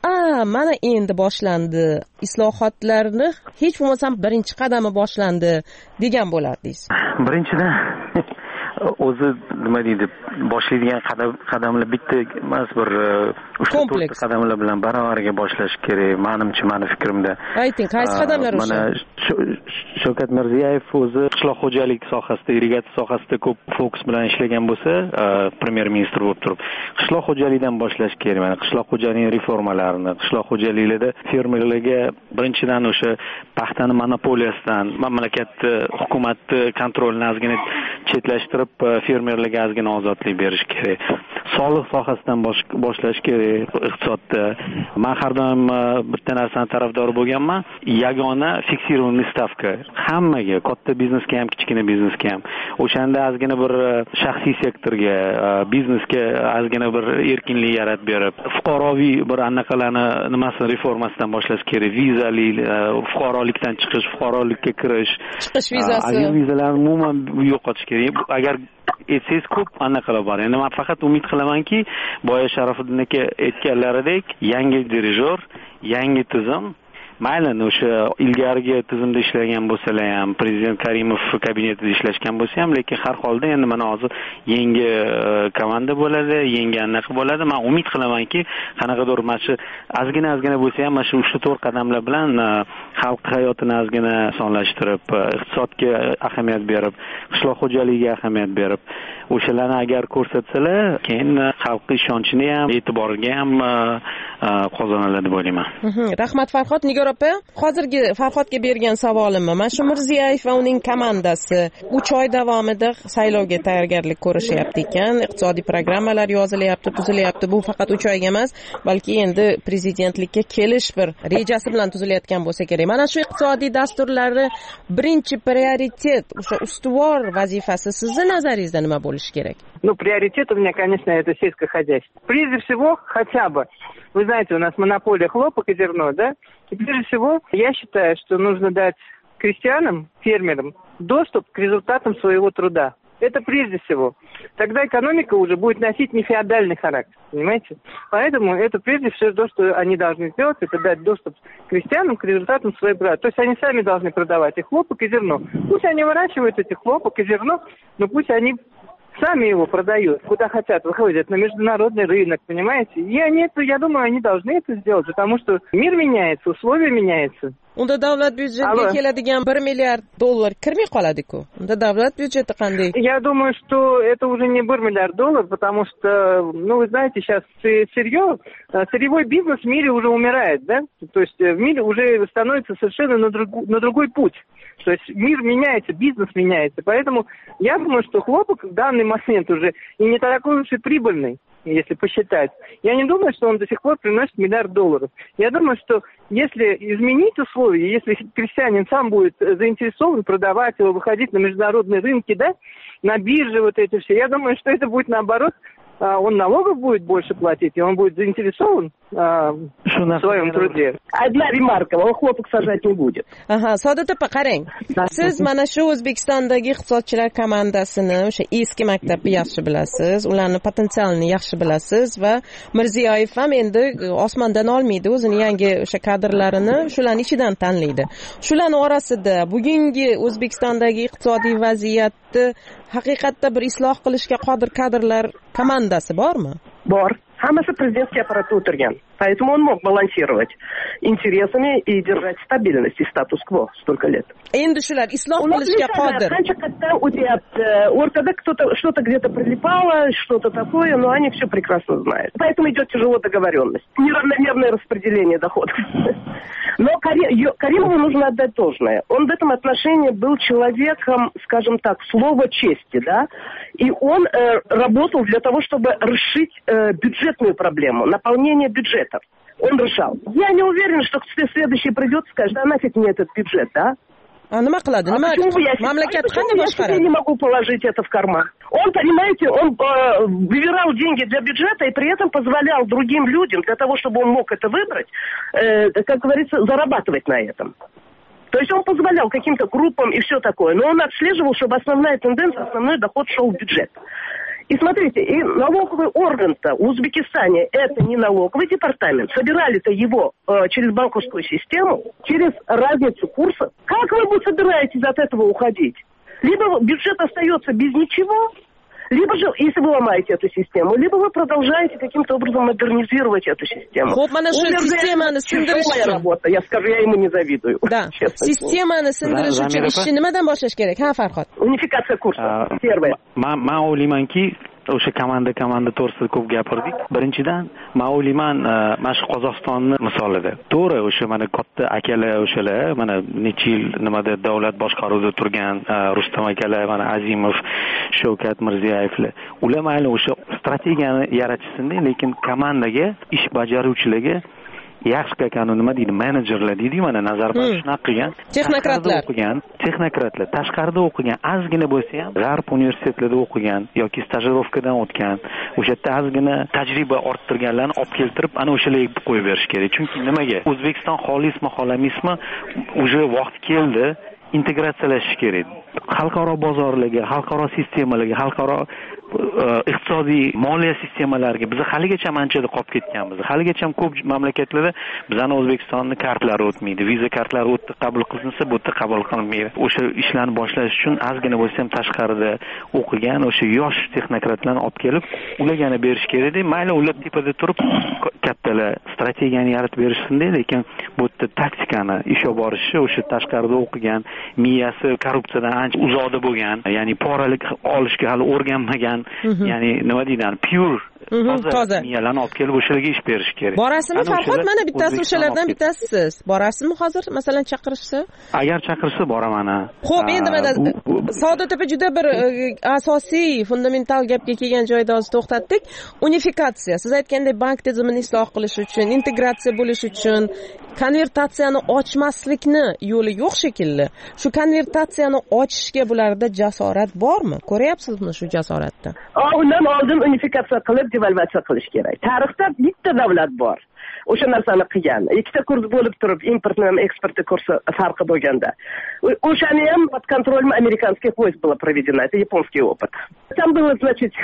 mana endi boshlandi. Islohotlarni hech bo'lmasam birinchi qadami boshlandi degan bo'lardingiz. Birinchidan o'zi nima deydi, boshlaydigan qadamlar bitta emas, bir 3-4 qadamlar bilan baravariga boshlash kerak. Mani fikrimda. Ayting, qaysi qadamlar o'sha? Mana Shavkat Mirziyoyev o'zi qishloq xo'jalik sohasida, irrigatsiya sohasida ko'p fokus bilan ishlagan bo'lsa, premyer ministr bo'lib turib, qishloq xo'jalikdan boshlash kerak. Mana qishloq xo'jaligi reformalarini, qishloq xo'jaliklarda fermerlarga birinchidan o'sha paxtani monopoliyasidan, mamlakat hukumatni kontrolini ozgina chetlashtirib, fermerlarga ozgina ozodlik berish kerak. Soliq sohasidan boshlash kerak iqtisodda. Men har doim bitta narsani tarafdori bo'lganman, yagona fiksirованный stavka. Hammaga, katta biznesga ham, kichkina biznesga ham. O'shanda ozgina bir shaxsiy sektorga, biznesga ozgina bir erkinlik yaratib berib, fuqaroviy bir anaqalarni nimasi reformasidan boshlash kerak. Vizali, fuqarolikdan chiqish, fuqarolikka kirish, chiqish vizasi. Vizalarni umuman yo'qotish kerak. Agar etsangiz ko'p anaqalar bor. Endi men faqat umid qilamanki, boya Sharofiddin aka aytganlaridek, yangi dirijor, yangi tizim, mayli o'sha ilgarigi tizimda ishlagan bo'lsalar ham, prezident Karimov kabinetida ishlashgan bo'lsa ham, lekin har holda endi mana hozir yangi komanda bo'ladi, yangi anaqa bo'ladi. Men umid qilamanki, qanaqadir mana shu ozgina bo'lsa ham mana shu 3-4 qadamlar bilan xalq hayotini ozgina osonlashtirib, iqtisodga ahamiyat berib, qishloq xo'jaligiga ahamiyat berib, o'shalarni agar ko'rsatsalar, keyin xalqning ishonchini ham, e'tiboriga ham qozoniladi deb o'ylayman. Rahmat Farhod. Nigor opa, hozirgi Farhodga bergan savolim mana shu Mirziyoyev va uning komandasi 3 oy davomida saylovga tayyorgarlik ko'rishyapti ekan, iqtisodiy programmalar yozilyapti, tuzilyapti. Bu faqat 3 oyga emas, balki endi prezidentlikka kelish bir rejasi bilan tuzilayotgan bo'lsa kerak. Mana shu iqtisodiy dasturlari birinchi prioritet, o'sha ustuvor vazifasi sizni nazaringizda nima bo'lishi kerak? Ну, приоритет у меня, конечно, это сельское хозяйство. Прежде всего, хотя бы, вы знаете, у нас монополия хлопок и зерно, да? И прежде всего, я считаю, что нужно дать крестьянам, фермерам доступ к результатам своего труда. Это прежде всего. Тогда экономика уже будет носить не феодальный характер, понимаете? Поэтому это прежде всего то, что они должны сделать, это дать доступ крестьянам к результатам своей труда. То есть они сами должны продавать и хлопок, и зерно. Пусть они выращивают эти хлопок и зерно, но пусть они сами его продают, куда хотят, выходят на международный рынок, понимаете? И они это, я думаю, они должны это сделать, потому что мир меняется, условия меняются. Unda davlat byudjetiga keladigan 1 milliard dollar kirmay qoladi-ku. Unda davlat byudjeti qanday? Я думаю, что это уже не 1 миллиард долларов, потому что, ну, вы знаете, сейчас сырьевой бизнес в мире уже умирает, да? То есть в мире уже становится совершенно на другой путь. То есть мир меняется, бизнес меняется. Поэтому я думаю, что хлопок в данный момент уже и не такой уж и прибыльный, если посчитать. Я не думаю, что он до сих пор приносит $1 миллиард. Я думаю, что если изменить условия, если крестьянин сам будет заинтересован продавать его, выходить на международные рынки, да, на бирже вот эти все, я думаю, что это будет наоборот, он налогов будет больше платить, и он будет заинтересован в своем труде. Одна ремарка, он хлопок сажать не будет. Aha, Saodat opa, qarang. Siz mana shu O'zbekistondagi iqtisodchilar komandasini, o'sha eski maktabni yaxshi bilasiz, ularning potensialini yaxshi bilasiz va Mirziyoyev ham endi osmondan olmaydi, o'zini yangi o'sha kadrlarini shularning ichidan tanlaydi. Shularning orasida bugungi O'zbekistondagi iqtisodiy vaziyatni haqiqatda bir isloh qilishga qodir kadrlar komandasi bormi? Bor. Hammasi prezidentский apparatda o'tirgan. Поэтому он мог балансировать интересами и держать стабильность и статус-кво столько лет. Endi shular isloh qilishga qodir. Qancha qatdan o'tyapti. O'rtada что-то где-то прилипало, что-то такое, но они все прекрасно знают. Поэтому идет тяжело договоренность. Неравномерное распределение доходов. Но Каримову нужно отдать должное. Он в этом отношении был человеком, скажем так, слова чести, да? И он работал для того, чтобы решить бюджетную проблему, наполнение бюджетов. Он решал. Я не уверен, что следующий придет и скажет, а нафиг мне этот бюджет, да? Nima qiladi? Nima? Mamlakat qanday boshqaradi? Я не могу положить это в карман. Он, понимаете, он выбирал деньги для бюджета и при этом позволял другим людям, для того, чтобы он мог это выбрать, как говорится, зарабатывать на этом. То есть он позволял каким-то группам и все такое, но он отслеживал, чтобы основная тенденция, основной доход шел в бюджет. И смотрите, и налоговый орган-то в Узбекистане это не налоговый департамент. Собирали-то его через банковскую систему, через разницу курсов. Как вы собираетесь от этого уходить? Либо бюджет остается без ничего, либо же, если вы ломаете эту систему, либо вы продолжаете каким-то образом модернизировать эту систему. Тяжелая работа, я скажу, я ему не завидую. Да. Sistemani sindirish uchun ishni nimadan boshlash kerak? Ha, Farhod. Unifikatsiya kursi. Первое. Men o'ylaymanki, o'sha komanda to'g'risida ko'p gapirdik. Birinchidan, men o'ylayman, mana shu Qozog'istonni misolida. To'g'ri, o'sha mana katta akalar o'shalar, mana necha yil nimada davlat boshqaruvida turgan Rustam akalar, mana Azimov, Shavkat Mirziyoyevlar. Ular mayli o'sha strategiyani yaratishsinda, lekin komandaga, ish bajaruvchilarga yaxshi kakani nima deydi, menejerlar deydi, mana Nazarboyev shunaqa qilgan, texnokratlar tashqarida o'qigan, ozgina bo'lsa ham G'arb universitetlarida o'qigan yoki stajirovkadan o'tgan, o'sha yerda ozgina tajriba orttirganlarni olib keltirib, ana o'shalarga qo'yib berish kerak. Chunki nimaga? O'zbekiston xolismi, xohlamaysmi, уже vaqt keldi, integratsiyalashish kerak. Xalqaro bozorlarga, xalqaro sistemalarga, xalqaro iqtisodiy moliya sistemalariga biz haligacha anchada qolib ketganmiz. Haligacha ko'p mamlakatlarda bizning O'zbekistonning kartlari o'tmaydi. Viza kartlari o'tdi, qabul qilinsa, bu yerda qabul qilinmaydi. O'sha ishlarni boshlash uchun ozgina bo'lsa ham tashqarida o'qigan o'sha yosh texnokratlarni olib kelib, ularga berish kerak. Mayli ular tepada turib kattalar strategiyani yaratib berishsin, lekin bu yerda taktikani ish olib borishi o'sha tashqarida o'qigan, miyasi korrupsiyadan ancha uzoqda bo'lgan, ya'ni poralik olishga hali o'rganmagan, ya'ni nima deydi, pure toza miyalarni olib kelib o'shalarga ish berish kerak. Borasizmi Farhod? Mana bittasi o'shalardan bittasisiz. Borasizmi hozir masalan chaqirishsa? Agar chaqirsa boraman. Xo'p, endi mana Saodat aka juda bir asosiy fundamental gapga kelgan joyda hozir to'xtatdik. Unifikatsiya. Siz aytgandek bank tizimini isloh qilish uchun, integratsiya bo'lish uchun konvertatsiyani ochmaslikni yo'li yo'q shekilli. Shu konvertatsiyani ochishga bularda jasorat bormi? Ko'ryapsizmi shu jasoratni? Undan oldin unifikatsiya qilib devalvatsiya qilish kerak. Tarixda bitta davlat bor. O'sha narsani qilgan. Ikkita kurs bo'lib turib, importni ham eksportni kursi farqi bo'lganda. O'shani ham под контролем американских войск было проведено. Это японский опыт. Там было, значит,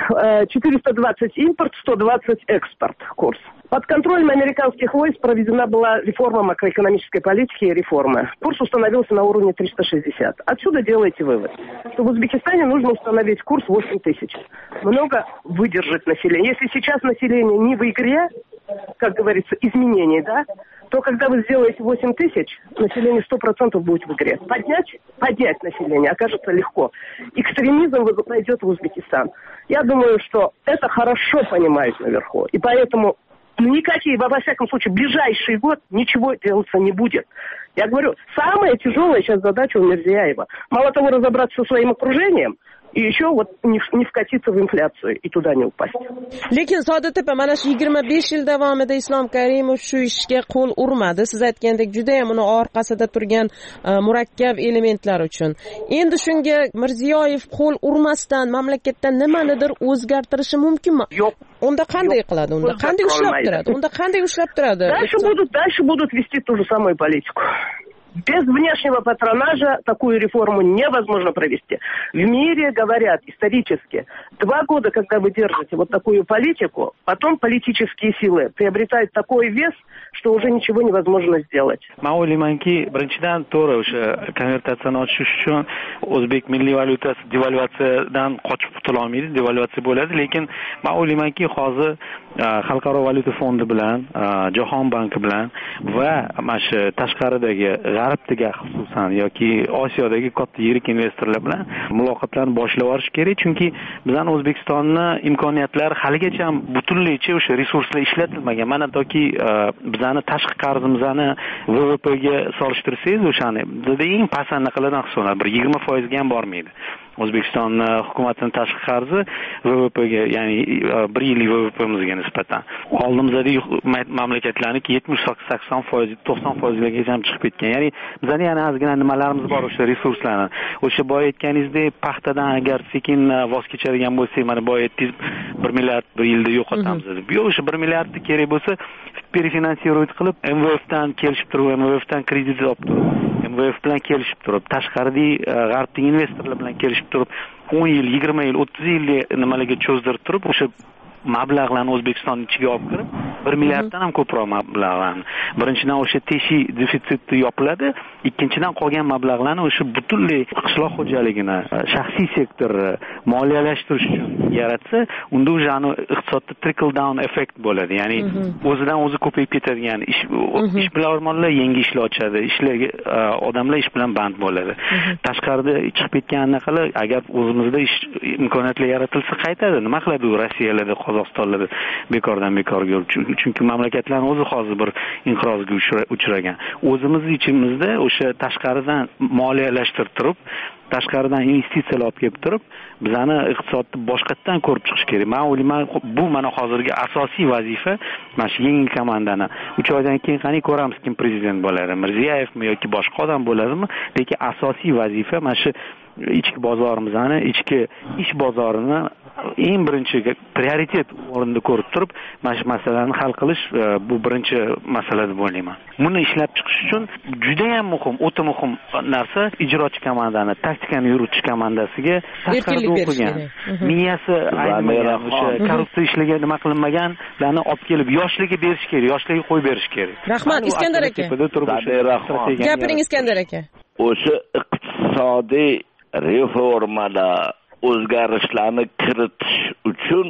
420 импорт, 120 экспорт курс. Под контролем американских войск проведена была реформа макроэкономической политики и реформы. Курс установился на уровне 360. Отсюда делаете вывод, что в Узбекистане нужно установить курс 8 тысяч. Много выдержит население. Если сейчас население не в игре, как говорится, изменений, да, то когда вы сделаете 8 тысяч, население 100% будет в игре. Поднять население окажется легко. Экстремизм пойдет в Узбекистан. Я думаю, что это хорошо понимают наверху. И поэтому никакие, во всяком случае, ближайший год ничего делаться не будет. Я говорю, самая тяжелая сейчас задача у Мирзияева. Мало того, разобраться со своим окружением, и еще вот не вкатиться в инфляцию и туда не упасть. Lekin Saodat aka, mana shu 25 yil davomida Islom Karimov shu ishga qo'l urmadi. Siz aytgandek, juda ham uni orqasida turgan murakkab elementlar uchun. Endi shunga Mirziyoyev qo'l urmasdan mamlakatda nimanidir o'zgartirishi mumkinmi? Yo'q. Unda qanday qiladi? Unda qanday ushlab turadi? Дальше будут вести ту же самую политику. Без внешнего патронажа такую реформу невозможно провести. В мире говорят исторически, 2 года, когда вы держите вот такую политику, потом политические силы приобретают такой вес, что уже ничего невозможно сделать. Men o'ylaymanki, birinchidan to'g'ri o'sha konvertatsiyani ochish uchun o'zbek milliy valyutasi devalvatsiyadan qochib qutula olmaydi, devalvatsiya bo'ladi, lekin men o'ylaymanki, hozir Xalqaro valyuta fondi bilan, Jahon banki bilan va mana shu tashqaridagi g'arbdagi xususan yoki Osiyodagi katta yirik investorlar bilan muloqotlarni boshlab yuborish kerak, chunki bizning O'zbekistonning imkoniyatlari haligacha ham butunligicha o'sha resurslar ishlatilmagan. Mana toki bizani tashqi qarzimizni VVPga solishtirsangiz, o'shani bizda eng past anaqalardan hisoblanadi, bir 20% ga ham bormaydi. O'zbekiston hukumatining tashqi qarzi VVPga, ya'ni 1 yillik VVPimizga nisbatan oldimizdagi mamlakatlarniki 70-80%, 90%largacha ham chiqib ketgan. Ya'ni bizda yana ozgina nimalarimiz bor o'sha resurslarni. O'sha boya aytganingizdek, paxtadan agar sekin voz kechadigan bo'lsak, mana boya aytdingiz 1 milliard bir yilda yo'qotamiz dedi. Bu o'sha 1 milliardni kerak bo'lsa, prefinansirovать qilib, MVFdan kelishib turib, MVFdan kredit olib turib, MVF bilan kelishib turib, tashqaridagi g'arbdagi investorlar bilan kelishib turib, 10 yil, 20 yil, 30 yilga nimalarga cho'zdirib turib, o'sha mablag'larni O'zbekiston ichiga olib kirib, 1 milliarddan ham ko'proq mablag'larni. Birinchidan o'sha teshi defitsitni yopiladi, ikkinchidan qolgan mablag'larni o'sha butunlay qishloq xo'jaligini, shaxsiy sektorni moliyalashtirish uchun yaratsa, unda o'sha iqtisodda trickle down effekt bo'ladi. Ya'ni o'zidan o'zi ko'payib ketadigan ishbilarmonlar yangi ishlar ochadi, odamlar ish bilan band bo'ladi. Tashqarida chiqib ketgan anaqalar agar o'zimizda ish imkoniyatlar yaratilsa qaytadi. Nima qiladi u Rossiyalarda, Qozog'istonlarda bekordan bekorga, chunki mamlakatlarning o'zi hozir bir inqirozga uchragan. O'zimiz ichimizda o'sha tashqaridan moliyalashtirib turib, tashqaridan investitsiyalar olib kelib turib, bizani iqtisodni boshqatdan ko'rib chiqish kerak. Men o'ylayman, bu mana hozirgi asosiy vazifa mana shu yangi komandani 3 oydan keyin qani ko'ramiz kim prezident bo'ladi, Mirziyevmi yoki boshqa odam bo'ladimi, lekin asosiy vazifa mana shu ichki bozorimizni, ichki ish bozorini eng birinchi prioritet o'rinda ko'rib turib, mana shu masalani hal qilish bu birinchi masala deb o'ylayman. Buni ishlab chiqish uchun juda ham muhim, o'ta muhim narsa ijrochi komandani, taktikani yurituvchi komandasiga tashqarida o'qigan, miyasi aylanmagan, o'sha korrupsiya ishlaga nima qilinmaganlarni olib kelib yoshlarga berish kerak, yoshlarga qo'yib berish kerak. Rahmat, Iskandar aka. Gapiring, Iskandar aka. O'sha iqtisodiy reformalar, o'zgarishlarni kiritish uchun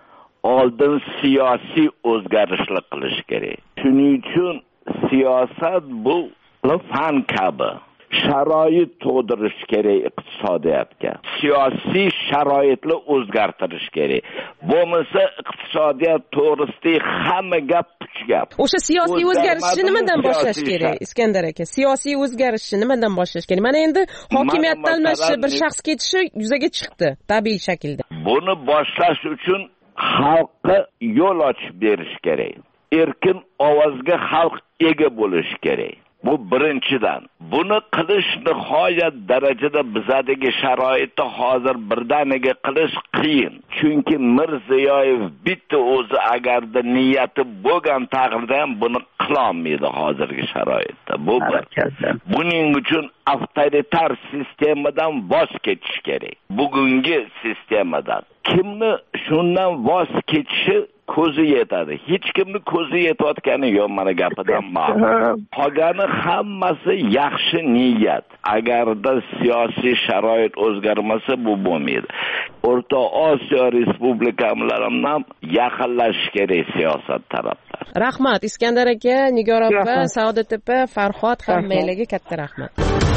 oldin siyosiy o'zgarishlar qilish kerak. Shuning uchun siyosat bu fan kabi sharoit tug'dirish kerak iqtisodiyotga. Siyosiy sharoitni o'zgartirish kerak. Bo'lmasa iqtisodiyot to'g'risida hamma gap puch gap. O'sha siyosiy o'zgarishni nimadan boshlash kerak, Iskandar aka? Siyosiy o'zgarishni nimadan boshlash kerak? Mana endi hokimiyatdan almashishi, bir shaxs ketishi yuzaga chiqdi tabiiy shaklda. Buni boshlash uchun xalqqa yo'l ochib berish kerak. Erkin ovozga xalq ega bo'lishi kerak. Bu birinchidan. Buni qilish nihoyat darajada bizadagi sharoitda hozir birdaniga qilish qiyin. Chunki Mirziyoyev bitta o'zi agarda niyati bo'lgan taqdirda ham buni qila olmaydi hozirgi sharoitda. Bu buning uchun avtoritar sistemadan voz kechish kerak. Bugungi sistemadan. Kimni shundan voz kechishi ko'zi yetadi. Hech kimni ko'zi yetayotgani yo'q mana gapidan ma'lum. Qolgani hammasi yaxshi niyat. Agarda siyosiy sharoit o'zgarmasa bu bo'lmaydi. O'rta Osiyo respublikalaridan ham yaqinlashish kerak siyosat tarafdan. Rahmat Iskandar aka, Nigor opa, Saodat opa, Farhod hammalarga katta rahmat.